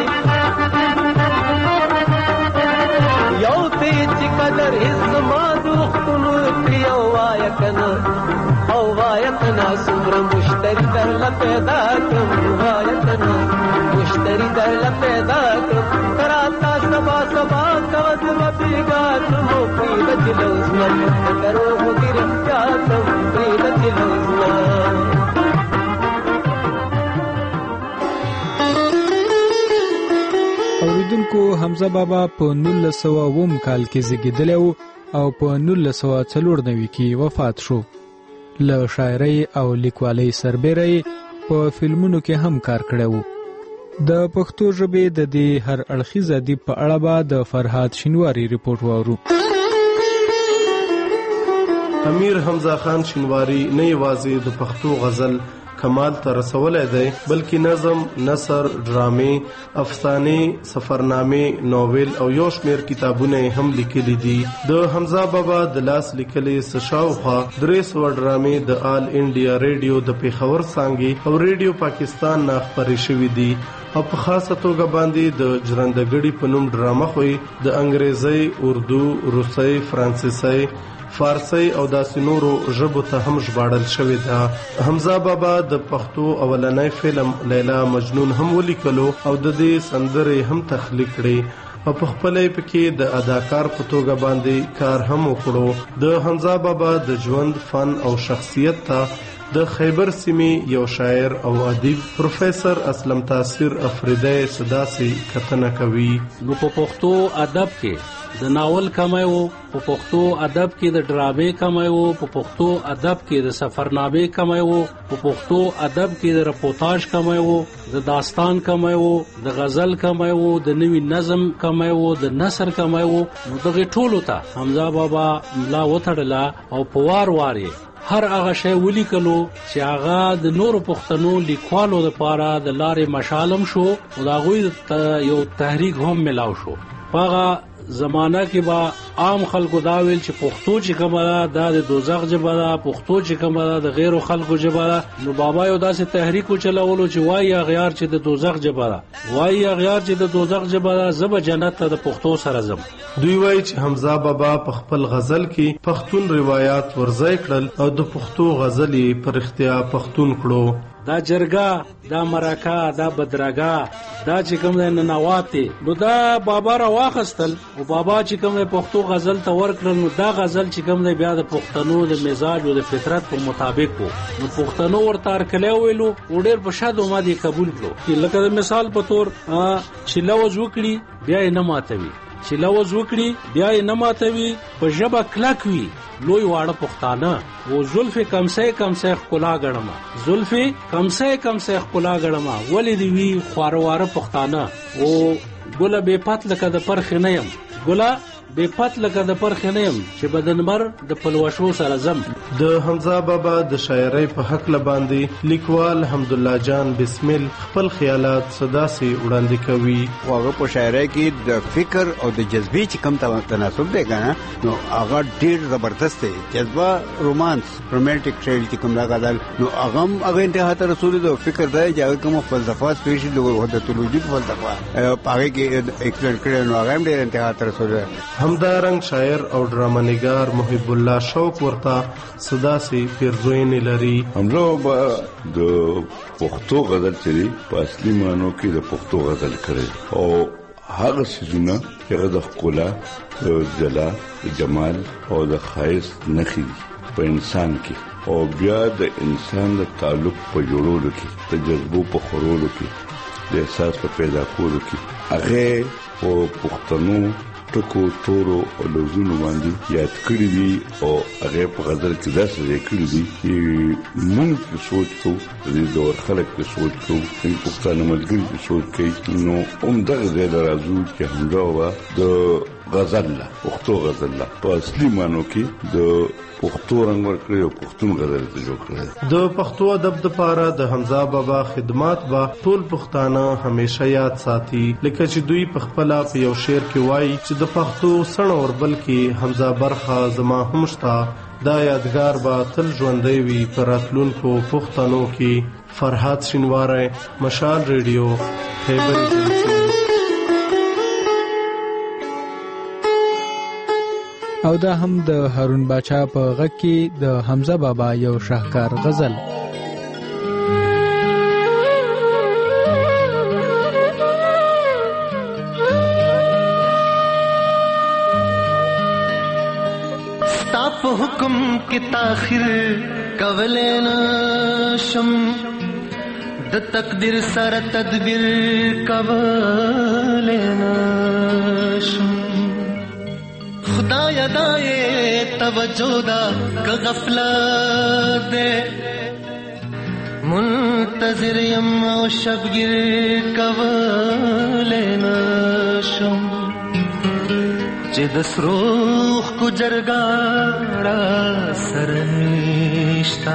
یو تی چې قدر حزب ما دوخون کړي، او وای کنه او وای کنه څومره مشتری درله پیدا کړم، وای کنه مشتری درله پیدا کړم، تراته سبا سبا کوز وبېګا کړم، پریده چې لوزونه دروغو دي رښتیا کړم، پریده چې لوزونه. اوریدونکو، حمزه بابا په 1909 کال کې زیږیدلی و او په 1994 کې وفات شو. له شاعرۍ او لیکوالۍ سربیره په فلمونو کې هم کار کړی و. د پښتو ژبې د دې هر اړخیز ادب په اړه به د فرهاد شینواری ریپورت واورو. امیر حمزه خان شینواری نه یوازې د پښتو غزل کمال ته رسولی دی، بلکې نظم، نثر، ډرامې، افسانې، سفرنامې، ناول او یو شمېر کتابونه هم لیکلي دي. د حمزه بابا د لاس لیکلې څه شاوخوا 300 ډرامې د آل انډیا ریډیو د پېښور څانګې او ریډیو پاکستان نه خپرې شوې دي. او په خاصه توګه باندې د ژرندګړي په نوم ډرامه خوي د انګریزي، اردو، روسي، فرانسوي، فارسی او داسې نورو ژبو ته هم ژباړل شوې ده. حمزه بابا د پښتو اولنی فلم لیلا مجنون هم ولیکلو او د دې سندرې هم تخلیق کړې او په خپل پکې د اداکار په توګه باندې کار هم وکړو. د حمزه بابا د ژوند، فن او شخصیت ته د خیبر سیمې یو شاعر او ادیب پروفیسر اسلم تاثیر افریدی صداسي کتنه کوي. نو په پښتو ادب کې د ناول کمای وو، په پښتو ادب کې د ډرامې کمای وو، په پښتو ادب کې د سفرنامې کمای وو، په پښتو ادب کې د رپورتاژ کمای وو، د داستان کمای وو، د غزل کمای وو، د نوی نظم کمای وو، د نثر کمای وو. نو دغه ټولو ته حمزه بابا ملا وتړله او په وار واره هر هغه شی ولیکلو چې هغه د نورو پښتنو لیکوالو لپاره د لارې مشالم شو او دا غوي یو تحریک هم ملاو شو. هغه زمانہ کې با عام خلکو دا ویل چې پښتو چې کومه ده د دوزخ ژبه ده، پښتو چې کومه ده د غیرو خلکو ژبه ده. نو بابا یو داسې تحریک چلولو چې وایي اغیار چې د دوزخ ژبه ده، وایي اغیار چې د دوزخ ژبه ده، زه به جنت ته د پښتو سره ځم. دوی وایي چې حمزه بابا په خپل غزل کې پښتون روایت ورځای کړل او د پښتو غزل یې پر اختیا پښتون کړو. دا جرګه، دا مرکه، دا بدرګه، دا چې کوم د ننواتي نو دا بابا را واخستل او بابا چې کوم د پښتو غزل ته ورکړل. نو دا غزل چې کوم د بیا د پښتنو د مزاج او د فطرت په مطابق وو. نو پښتنو ورته ارکلې ویلو او ډېر په شاده ما دي قبول کړو. لکه د مثال په تور چې لوز وکړي بیا یې نه ماتوي، چې لوز وکړي بیا یې نه ماتوي، په ژبه کلک وي لوی واړه پښتانه. او زلفې کمسه ښکلا ګڼمه، زلفې کمسه ښکلا ګڼمه، ولې دی وی خواره پښتانه. او ګله بې پت لکه د پرخ نه یم، ګله بې پت لکه د پرخ نه یم، چې بدنبر د پلوشو سره زم. د حمزه بابا د شاعرۍ په حق لباندې لیکوال حمدالله جان بسمل خپل خیالات صداسي وړاندې کوي. هغه په شاعرۍ کې د فکر او د جذبې چې کم تناسب دی کنه، نو هغه ډیر زبردست دی. جذبه، رومانس، رومانټیک شاعري چې کوم راغلل، نو هغه انتها ته رسول دی. فکر دی چې کوم فلسفه سپیشل د وحدتولوژي فلسفه هغه کې ایکسپلین کړي، نو هغه ډیر انتها ته رسول دی. همدارنګ شاعر او ډرامه نگار محب الله شوق ورته صداسي پیرزوینې لري. همزه د پښتو غزل چې په اصلي معنی کې د پښتو غزل کړي او هغه سيزونه چې د ښکلا، د جلا، د جمال او د ښایست نښې دي په انسان کې، او بیا د انسان د تعلق په جوړولو کې، د جذبو په خورولو کې، د احساس په پیدا کولو کې هغه او پښتنو ټکو تورو او لوزونو باندې یاد کړی دي او هغه په غزل کې داسې ځای کړی دي چې موږ سوچ کوو، د دور خلک په سوچ کوو، چې پښتانه ملګري په سوچ کوي. نو دغه ځای ته راځو چې همدا د غزل پښتو غزل په اصلي معنی کې د پښتو رنګ ورکړي او پښتون غزل ته جوړ کړي. د پښتو ادب لپاره د حمزه بابا خدمات به ټول پښتانه همیشه یاد ساتي. لکه چې دوی په خپل په یو شعر کې وایي چې د پښتو سڼ اور بل کې حمزه برخه زما هم شته، دا یادګار به تل ژوندی وي پر راتلونکو پښتنو کې. فرحات شینواری، مشال ریډیو، خیبر ایجنسی. او دا هم د هارون باچا په غږ کې د حمزه بابا یو شاهکار غزل. ستا په حکم کې تاخیر کولې نشم، د تقدیر سره تدبیر کولې نشم. خدای دای توجه دا که غفلت دے، منتظر یم او شبگیر کولې نشم، چې د سروخ کو جرګاړه سره نشتا،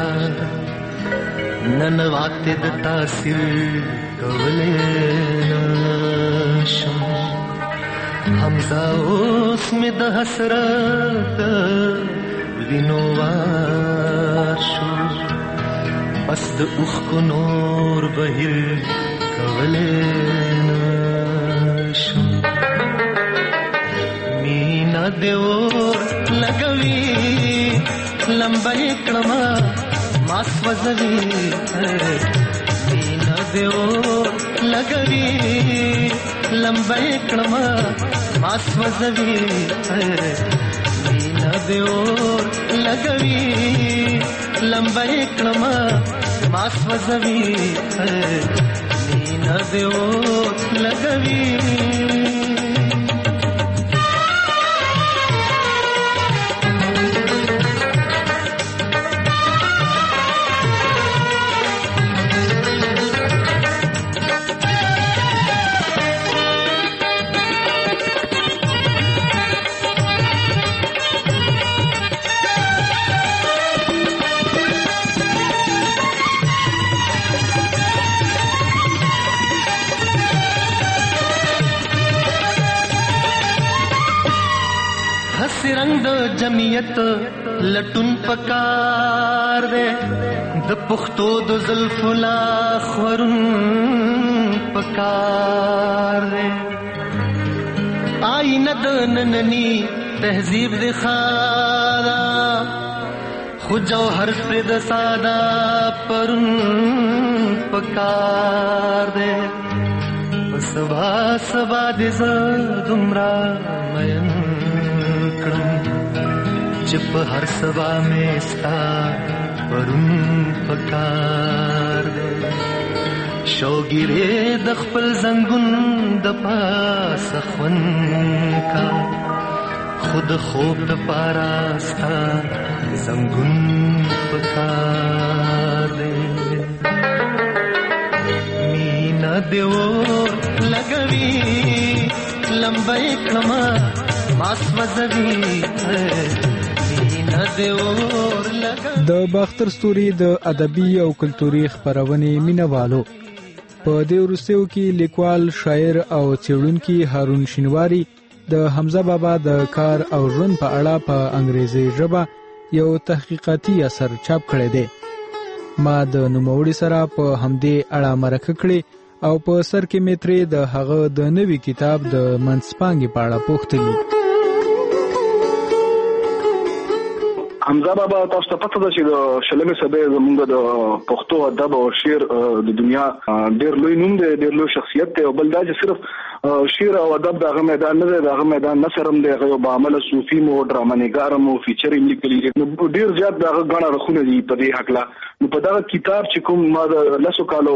ننواته د تاثیر کولې نشم. حمزه اوس می د حسرت وینوار شو، بس د اوخ کو نور بهیر کولې نشم مینا دیو لګوي لمبه کړم ما سوځوي مینا دیو لګوي لمبه کړم ما سوځوي مینا دیو لګوي لمبه کړم ما سوځوي مینا دیو لګوي رنگ د جمعیت لټون پکار دے د پختو د زلفو لا خورن پکار دے آئینه د نننی تهذیب د خادا خو جوهر پر د سادا پرن پکار دے سبا سبا د زدمرا مین چپ ہر سبا میں ستا پرون پکار دے شوگیرے دخپل زنگن دپا سخون کا خود خوب دپارا ستا زنگن پکار دے مینا دیو لگوی لمبے کما ماس مزوی د باختر ستوري د ادبي او کلتوري خبرونې مینوالو په دې وروستیو کې لیکوال شاعر او څېړونکي هارون شینواری د حمزه بابا د کار او ژوند په اړه په انګریزي ژبه یو تحقیقاتي اثر چاپ کړی دی ما د نوموړي سره په همدې اړه مرکه کړې او په سر کې مې ترې د هغه د نوي کتاب د منځپانګې په اړه پوښتلي حمزه بابا تاسو ته پته ده چې د شلمې صدۍ زموږ د پښتو ادب او شعر د دنیا ډېر لوی نوم دی ډېر لوی شخصیت دی او بل دا چې صرف شعر او ادب دغه میدان نه دی دغه میدان نثر هم دی هغه یو باعمله صوفي مو ډرامه نګار مو فیچر یې لیکلی دی نو ډېر زیات دغه ګڼه رخونه دي په دې هکله نو په دغه کتاب چې کوم ما د لسو کالو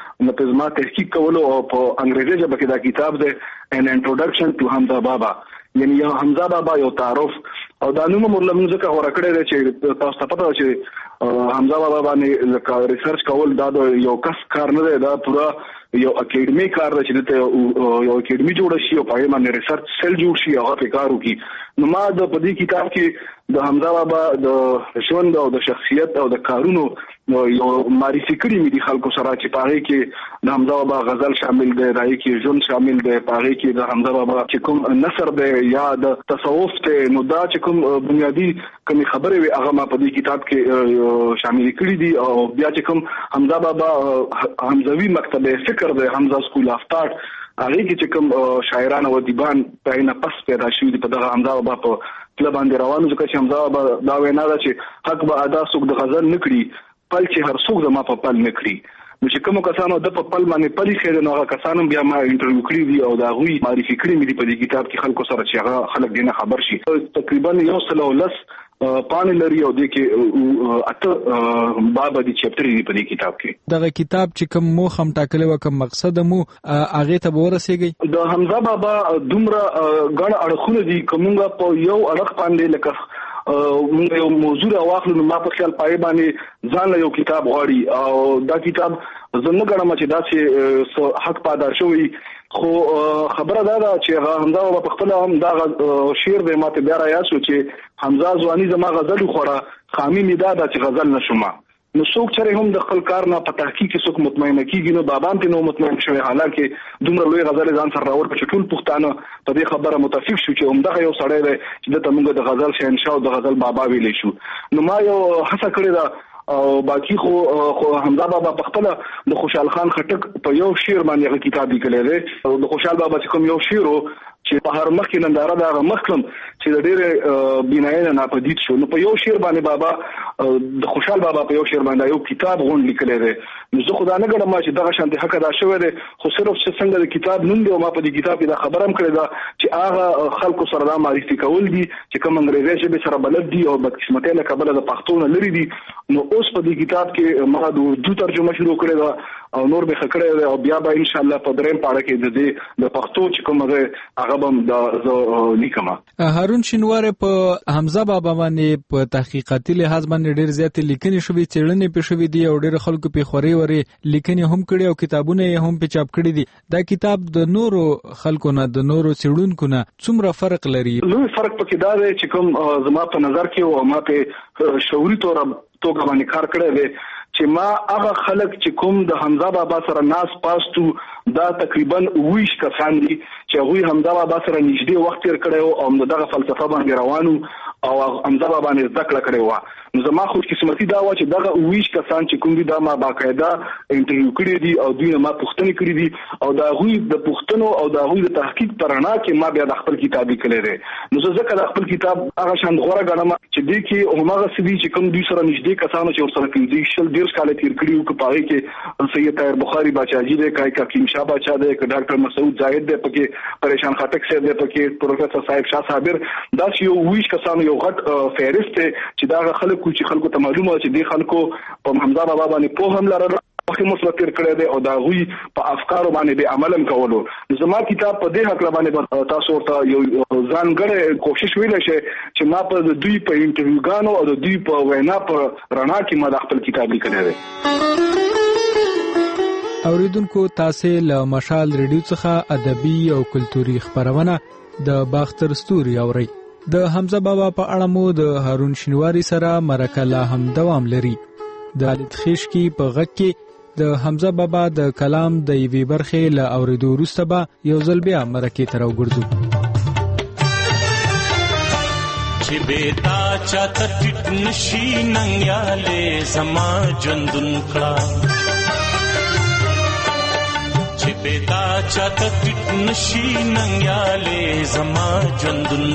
نو تحقیق کولو او په انګریزي ژبه کې دا کتاب دی ان انټروډکشن ټو حمزه بابا یعنی یو حمزه بابا یو تعارف او دا نوم مرلمون ځکه ورکړی دی چې تاسو ته پته ده چې حمزه بابا باندې ریسرچ کول دا یو کس کار نه دی دا پوره یو اکیډمي کار دی چې دلته یو اکیډمي جوړه شي او په هغې باندې ریسرچ سیل جوړ شي هغه پرې کار وکړي نو ما په دې کتاب کې د حمزه بابا د ژوند او د شخصیت او د کارونو یو معرفي کړي مې دي خلکو سره چې په هغې کې د حمزه بابا غزل شامل دی د هغې کې ژوند شامل دی په هغې کې د حمزه بابا چې کوم نثر دی یا د تصوف دی نو دا چې کوم بنیادي کومې خبرې وي هغه ما په دې کتاب کې شامل کړي دي او بیا چې کوم حمزه بابا حمزوي مکتبه فکر دی حمزه سکول اف تاټ هغې کې چې کوم شاعران او ادیبان په عین پس پیدا شوي دي په دغه حمزه بابا په پله باندې روانو ځکه چې حمزه بابا دا وینا ده چې حق به ادا څوک د غزل نه کړي پل چې هر څوک زما په پل نه کړي نو چې کومو کسانو د په پل باندې پلي خېده نو هغه کسانو بیا ما انټرویو کړي دي او دا غوي معرفي کړي مې دي په دې کتاب کې خلکو سره چې هغه خلک دې نه خبر شي تقریبا 110 پانه لري او د کې اته باب دي چپټر دی په دې کتاب کې دغه کتاب چې کوم مو خم ټاکلې وکم مقصد مو هغه ته ورسېږي د حمزه بابا دومره غړ اړخونه دي کومه په یو اړخ باندې لکه موږ یو موضوع واخلو نو ما په خیال پای باندې ځان له یو کتاب غواړي او دا کتاب زموږ غواړم چې دا چې حق پادار شوی خو خبره دا ده چې حمزه بابا په خپل هم دا شعر د ماته بیا راياسو چې حمزه ځواني زما غزل خوره خامي می دا چې غزل نشوما نو څوک چې هم د خپل کار نه په تحقیق کې څوک مطمئن کیږي نو بابام ته نو مطمئن شوی حالکه دومره لوی غزل ځان سره راوړ په ټول پښتانه په دې خبره متفق شو چې همدغه یو سړی دی چې د تمغه د غزل شهنشاه او د غزل بابا ویلې شو نو ما یو هڅه کړې ده او باقي خو حمزه بابا په خپل د خوشحال خان خټک په یو شعر باندې کتاب لیکلی دی او د خوشحال بابا چې کوم یو شعر چې په هر مخ کې ننداره دا مخکم چې د ډېر بنایانه ناپدید شو نو په یو شعر باندې بابا د خوشحال بابا په یو شعر باندې یو کتاب غون لیکلی دی نو زه خدا نه ګڼم چې دغه شانتي حق ادا شوی دی خو صرف چې څنګه د کتاب نوم دی او ما په دې کتاب کې دا خبره هم کړې ده چې هغه خلکو سره دا معرفي کول دي چې کوم انګریزي ژبې سره بلد دي او بدقسمتۍ له کبله د پښتو نه لري دي نو اوس په دې کتاب کې ما د اردو ترجمه شروع کړې ده او نور به خکړې او بیا به ان شاء الله په دریم پاړه کې د پښتو چې کوم هغه هم د لیکما هارون شینوار په حمزه بابا باندې په تحقیقاتي لحاظ باندې ډېر زیات لیکنې شوې څېړنې په شوې دي او ډېر خلکو په خوري وري لیکنې هم کړي او کتابونه یې هم په چاپ کړي دي دا کتاب د نورو خلکو نه د نورو څېړونکو نه څومره فرق لري لوی فرق پکې دا دی چې کوم زما په نظر کې او ما په شعوري توګه باندې کار کړی دی چې ما هغه خلک چې کوم د حمزه بابا سره ناس پاستو دا تقریبا 20 کسان دي چې هغه حمزه بابا سره نږدې وخت تیر کړی او دغه فلسفه باندې روانو او حمزه بابا باندې ذکر کړی و نو زما خو قسمتي دا و چې دغه 20 کسان چې کوم دي دا ما باقاعده انټرویو کړی دي او دوی ما پوښتنې کړې دي او دا غوي د پوښتنو او دا غوي د تحقیق پرانا کې ما بیا د خپل کتاب لیکلی دی نو زه ځکه د خپل کتاب هغه شان غوړه غنم چې دې کې همغه سدي چې کوم دوی سره نږدې کسانو چې ورسره کوي شل ډیر کال تیر کړیو چې پاره کې سید طاهر بخاری باچاجي دی کای حکیم شاه باچا دی ک ډاکټر مسعود زاهد دی پکې پریشان خټک صاحب دی پکې پروفیسور صاحب شاه صابر دا یو 20 کسانو یو غټ فهرست چې دا خلکو چې خلکو ته معلومه چې دې خلکو په حمزه بابا باندې په هم لرل په مثبت تیر کړی دی او دا غوي په افکارو باندې به عمل کولو زما کتاب په دې حق باندې تاسو ته یو ځانګړی کوشش ویل شي چې ما په دوی په انټرویوګانو او دوی په وینا په رڼا کې ما خپل کتاب لیکلی دی اوریدونکو تاسو له مشال ریډیو څخه ادبي او کلتوري خبرونه د باختر ستوري اوري د حمزه بابا په اړه مو د هارون شینواری سره مرکه لا هم دوام لري د خالد خیشکی په غږ کې د حمزه بابا د کلام د یوې برخې له اوریدو وروسته به یو ځل بیا مرکه تر وګرځو چې بیتا چاته ټټ نشي ننګیاله زما ژوندون کړه بیتا چاته ټټ نشي ننګیاله زما ژوندون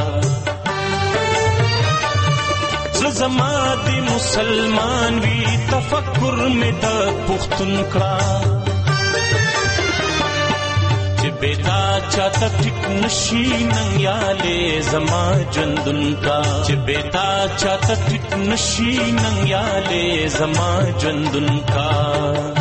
کړه زما د مسلمان وی تفکر می د پښتون کړه چې بیتا چاته ټټ نشي ننګیاله زما ژوندون کړه چې بیتا چاته ټټ نشي ننګیاله زما ژوندون کړه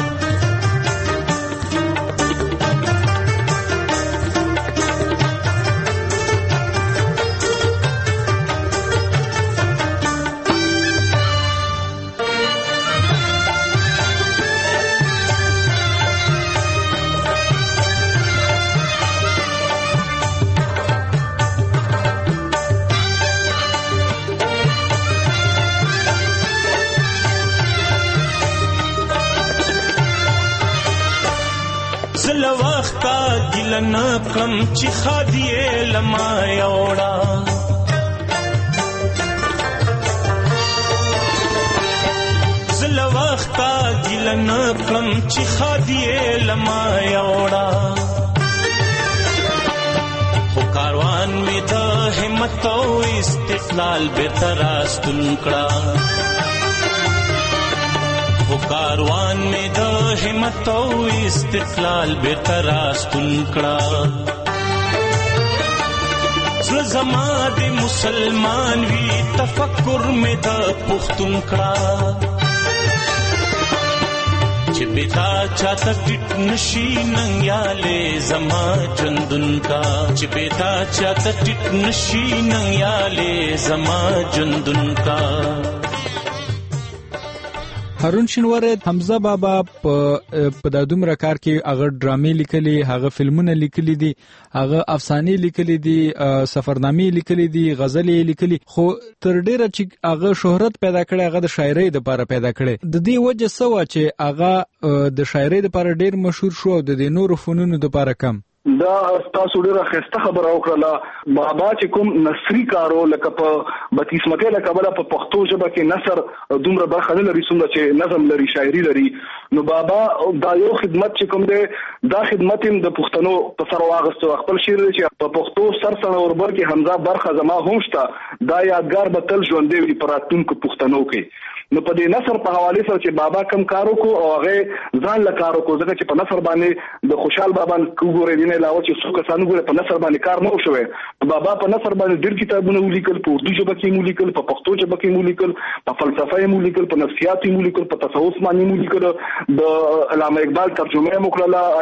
ګلنا کم چې خادیه لما یوړا زل وخت ګلنا کم چې خادیه لما یوړا خو کاروان می د همت او استقلال به تراستون کړه کاروان میں د همت او استقلال به تراستون کړه زما د مسلمان وی تفکر میں د پښتون کړه چې بیتا چاته ټټ نشي ننګیاله زما ژوندون کا چې بیتا چاته ټټ نشي ننګیاله زما ژوندون کا هارون شینواری حمزه بابا په دادومره کار کې هغه ډرامې لیکلي هغه فلمونه لیکلي دي هغه افسانې لیکلي دي سفرنامې لیکلي دي غزلې لیکلي خو تر ډیره چې هغه شهرت پیدا کړي هغه د شاعرۍ لپاره پیدا کړي د دې وجه څه و چې هغه د شاعرۍ لپاره ډیر مشهور شو او د نورو فنونو لپاره کم دا تاسو ډیره خسته خبره وکړه. بابا چې کوم نثري کارو لکه په بتیسمته لکه بل په پښتو ژبه کې نثر دومره برخه نه لري څومره چې نظم لري شاعري لري. نو بابا دا یو خدمت چې کوم دی دا خدمت هم د پښتنو په سر واغستو. خپل شعر چې په پښتو سرسنه اوربر کې حمزه برخه زما هم شته دا یادګار به تل ژوندی وي په راتلونکو پښتنو کې. نو په دې نثر په حواله سره چې بابا کم کارو کو او هغه ځان له کارو کو ځکه چې په نثر باندې د خوشحال بابا کوګورې دینه علاوه چې څو کسانو ګوره په نثر باندې کار نه وشوي. بابا په نثر باندې ډېر کتابونه ولیکل، په اردو ژبه کې ولیکل، په پښتو ژبه کې ولیکل، په فلسفه یې ولیکل، په نفسیات یې ولیکل، په تصوف باندې ولیکل، د علامه اقبال ترجمه یې وکړه،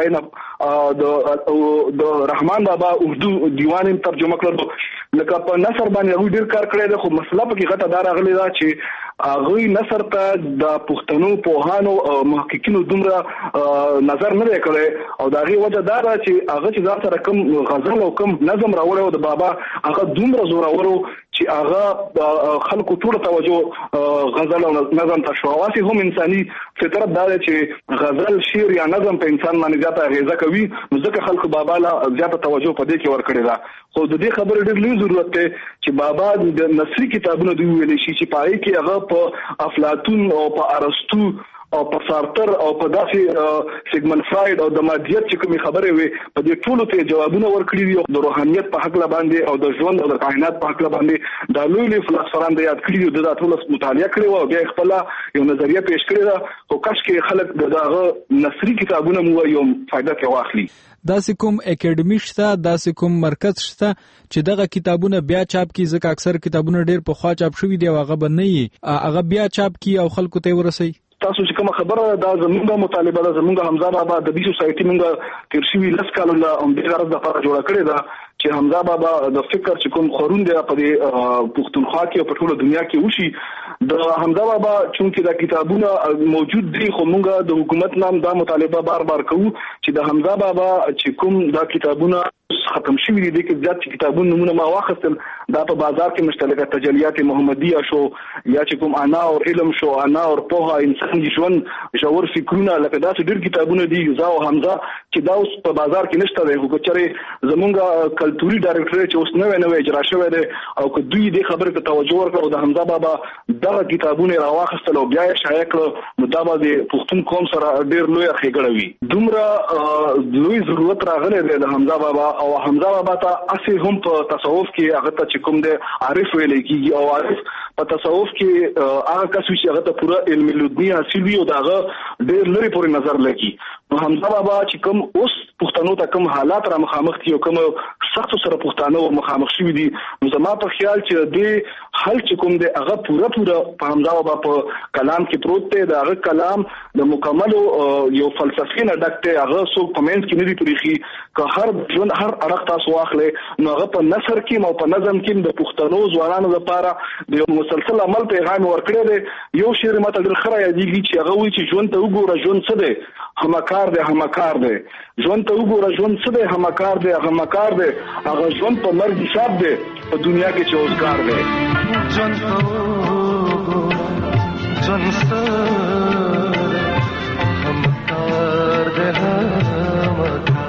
عین د رحمان بابا اردو دیوان یې ترجمه کړل. لکه په نثر باندې هغه ډېر کار کړی دی. خو مسله پکې غټه دا راغلی ده چې هغه نثر ته د پښتنو پوهانو او محققینو دومره نظر نه دی کړی او دا غي وجه دا ده چې هغه چې ځان سره کوم غزل او کوم نظم راوړی او د بابا هغه دومره زورور چې هغه خلکو ټول توجه غزل او نظم ته شو. واسي هم انساني فطرت دا ده چې غزل شعر یا نظم په انسان باندې زیاته اغیزه کوي. نو ځکه خلکو بابا لا زیاته توجه په دې کې ورکړی ده. خو د دې خبرې ډېر لوی ضرورت دی چې بابا د نثري کتابونو دی ویل شي چې پای کې هغه په افلاطون او په ارسطو او په سارتر او په داسې سیګمن فرایډ او د مادیت چې کومې خبرې وي په دې ټولو ته جوابونه ورکړي دي. د روحانيت په حق باندې او د ژوند او د کائنات په حق باندې دا لوی فلسفران د یاد کړي دي. د ټول مطالعه کړي او بیا خپل یو نظریه پیش کړی دا. خو کاش کې خلک دغه نثري کتابونه مو یو فائدہ کې واخلي. داسې کوم اکیډمي شته، داسې کوم مرکز شته چې دغه کتابونه بیا چاپ کی؟ ځکه اکثر کتابونه ډېر په خوا چاپ شوي دي او هغه به نه وي، هغه بیا چاپ کی او خلکو ته ورسوي. تاسو چې کومه خبره دا زمونږه مطالبه ده، زمونږه حمزه بابا د بي سوسايټي مونږه تیر شوي 10 کال له هم د غرض د لپاره جوړه کړې ده چې حمزه بابا د فکر چې کوم خورون دی په دې پښتونخوا کې او په ټوله دنیا کې وشي. د حمزه بابا چونکه دا کتابونه موجود دي خو مونږه د حکومت نام دا مطالبه بار بار کوو چې د حمزه بابا چې کوم دا کتابونه ختم شوي دي کې ځات کتابونه نمونه ما واخستل دا په بازار کې مشترکه تجلیات محمدیه شو یا چې کوم انا او علم شو، انا او په انسان ژوند ژور فکرونه لکه دا ډېر کتابونه دي یوزا او حمزه چې دا اوس په بازار کې نشته دی. خو چېرې زمونږه کلتوري ډایرکټر چې اوس نوې اجرا شوی دی او که دوی دې خبره ته توجه ورکړو د حمزه بابا دغه کتابونه راواخستل او بیا یې شایع کړ نو دا به د پښتون قوم سره ډېر لوی ښېګړه وي. دومره لوی ضرورت راغلی دی د حمزه بابا او حمزه بابا ته اصل هم په تصوف کې هغه ته چې کوم دی عارف ویل کېږي او عارف په تصوف کې هغه کس چې هغه ته پوره علم لدنی حاصل وي او داغه ډېر لري پورې نظر لګي. نو حمزه بابا چې کوم اوس پښتنو ته کوم حالات را مخامخ دي او کوم سخت سره پښتانه مخامخ شوي دي نو زما په خیال چې د حل چې کوم دی هغه پوره په حمزه بابا په کلام کې پروت دی. دا هغه کلام د مکمل یو فلسفي نه ډک دی، هغه څوک په منځ کې نه دی پریخي که هر ژوند هر اړخ تاسو واخلې نو هغه په نثر کې او په نظم کې د پښتنو ځوانانو لپاره د یو مسلسل عمل پیغام ورکړی دی. یو شعر ماته ډېر ښه رايادېږي چې هغه وایي چې ژوند ته وګوره ژوند څه دی، همکار دی همکار دی. ژوند ته وګوره ژوند څه دی، همکار دی همکار دی. هغه ژوند په مرګ حساب دی په دنیا کې چې اوسګار دی. ژوند ته وګوره ژوند څه همکار دی همکار.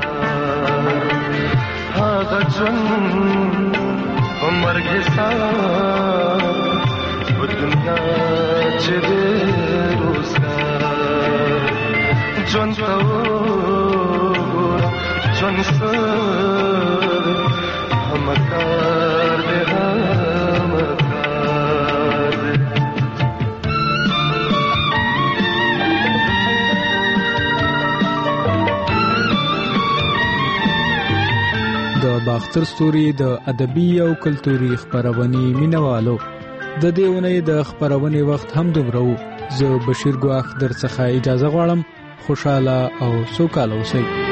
هغه ژوند په مرګ حساب په دنیا چې دی اوسګار. ژوند ته وګوره ژوند څه همکار دی همکار دی. د باختر ستوري د ادبي او کلتوري خبرونې مینوالو د دې ونې د خبرونې وخت هم دومره وو. زه بشیر ګواخ درڅخه اجازه غواړم. خوشاله او سوکاله اوسئ.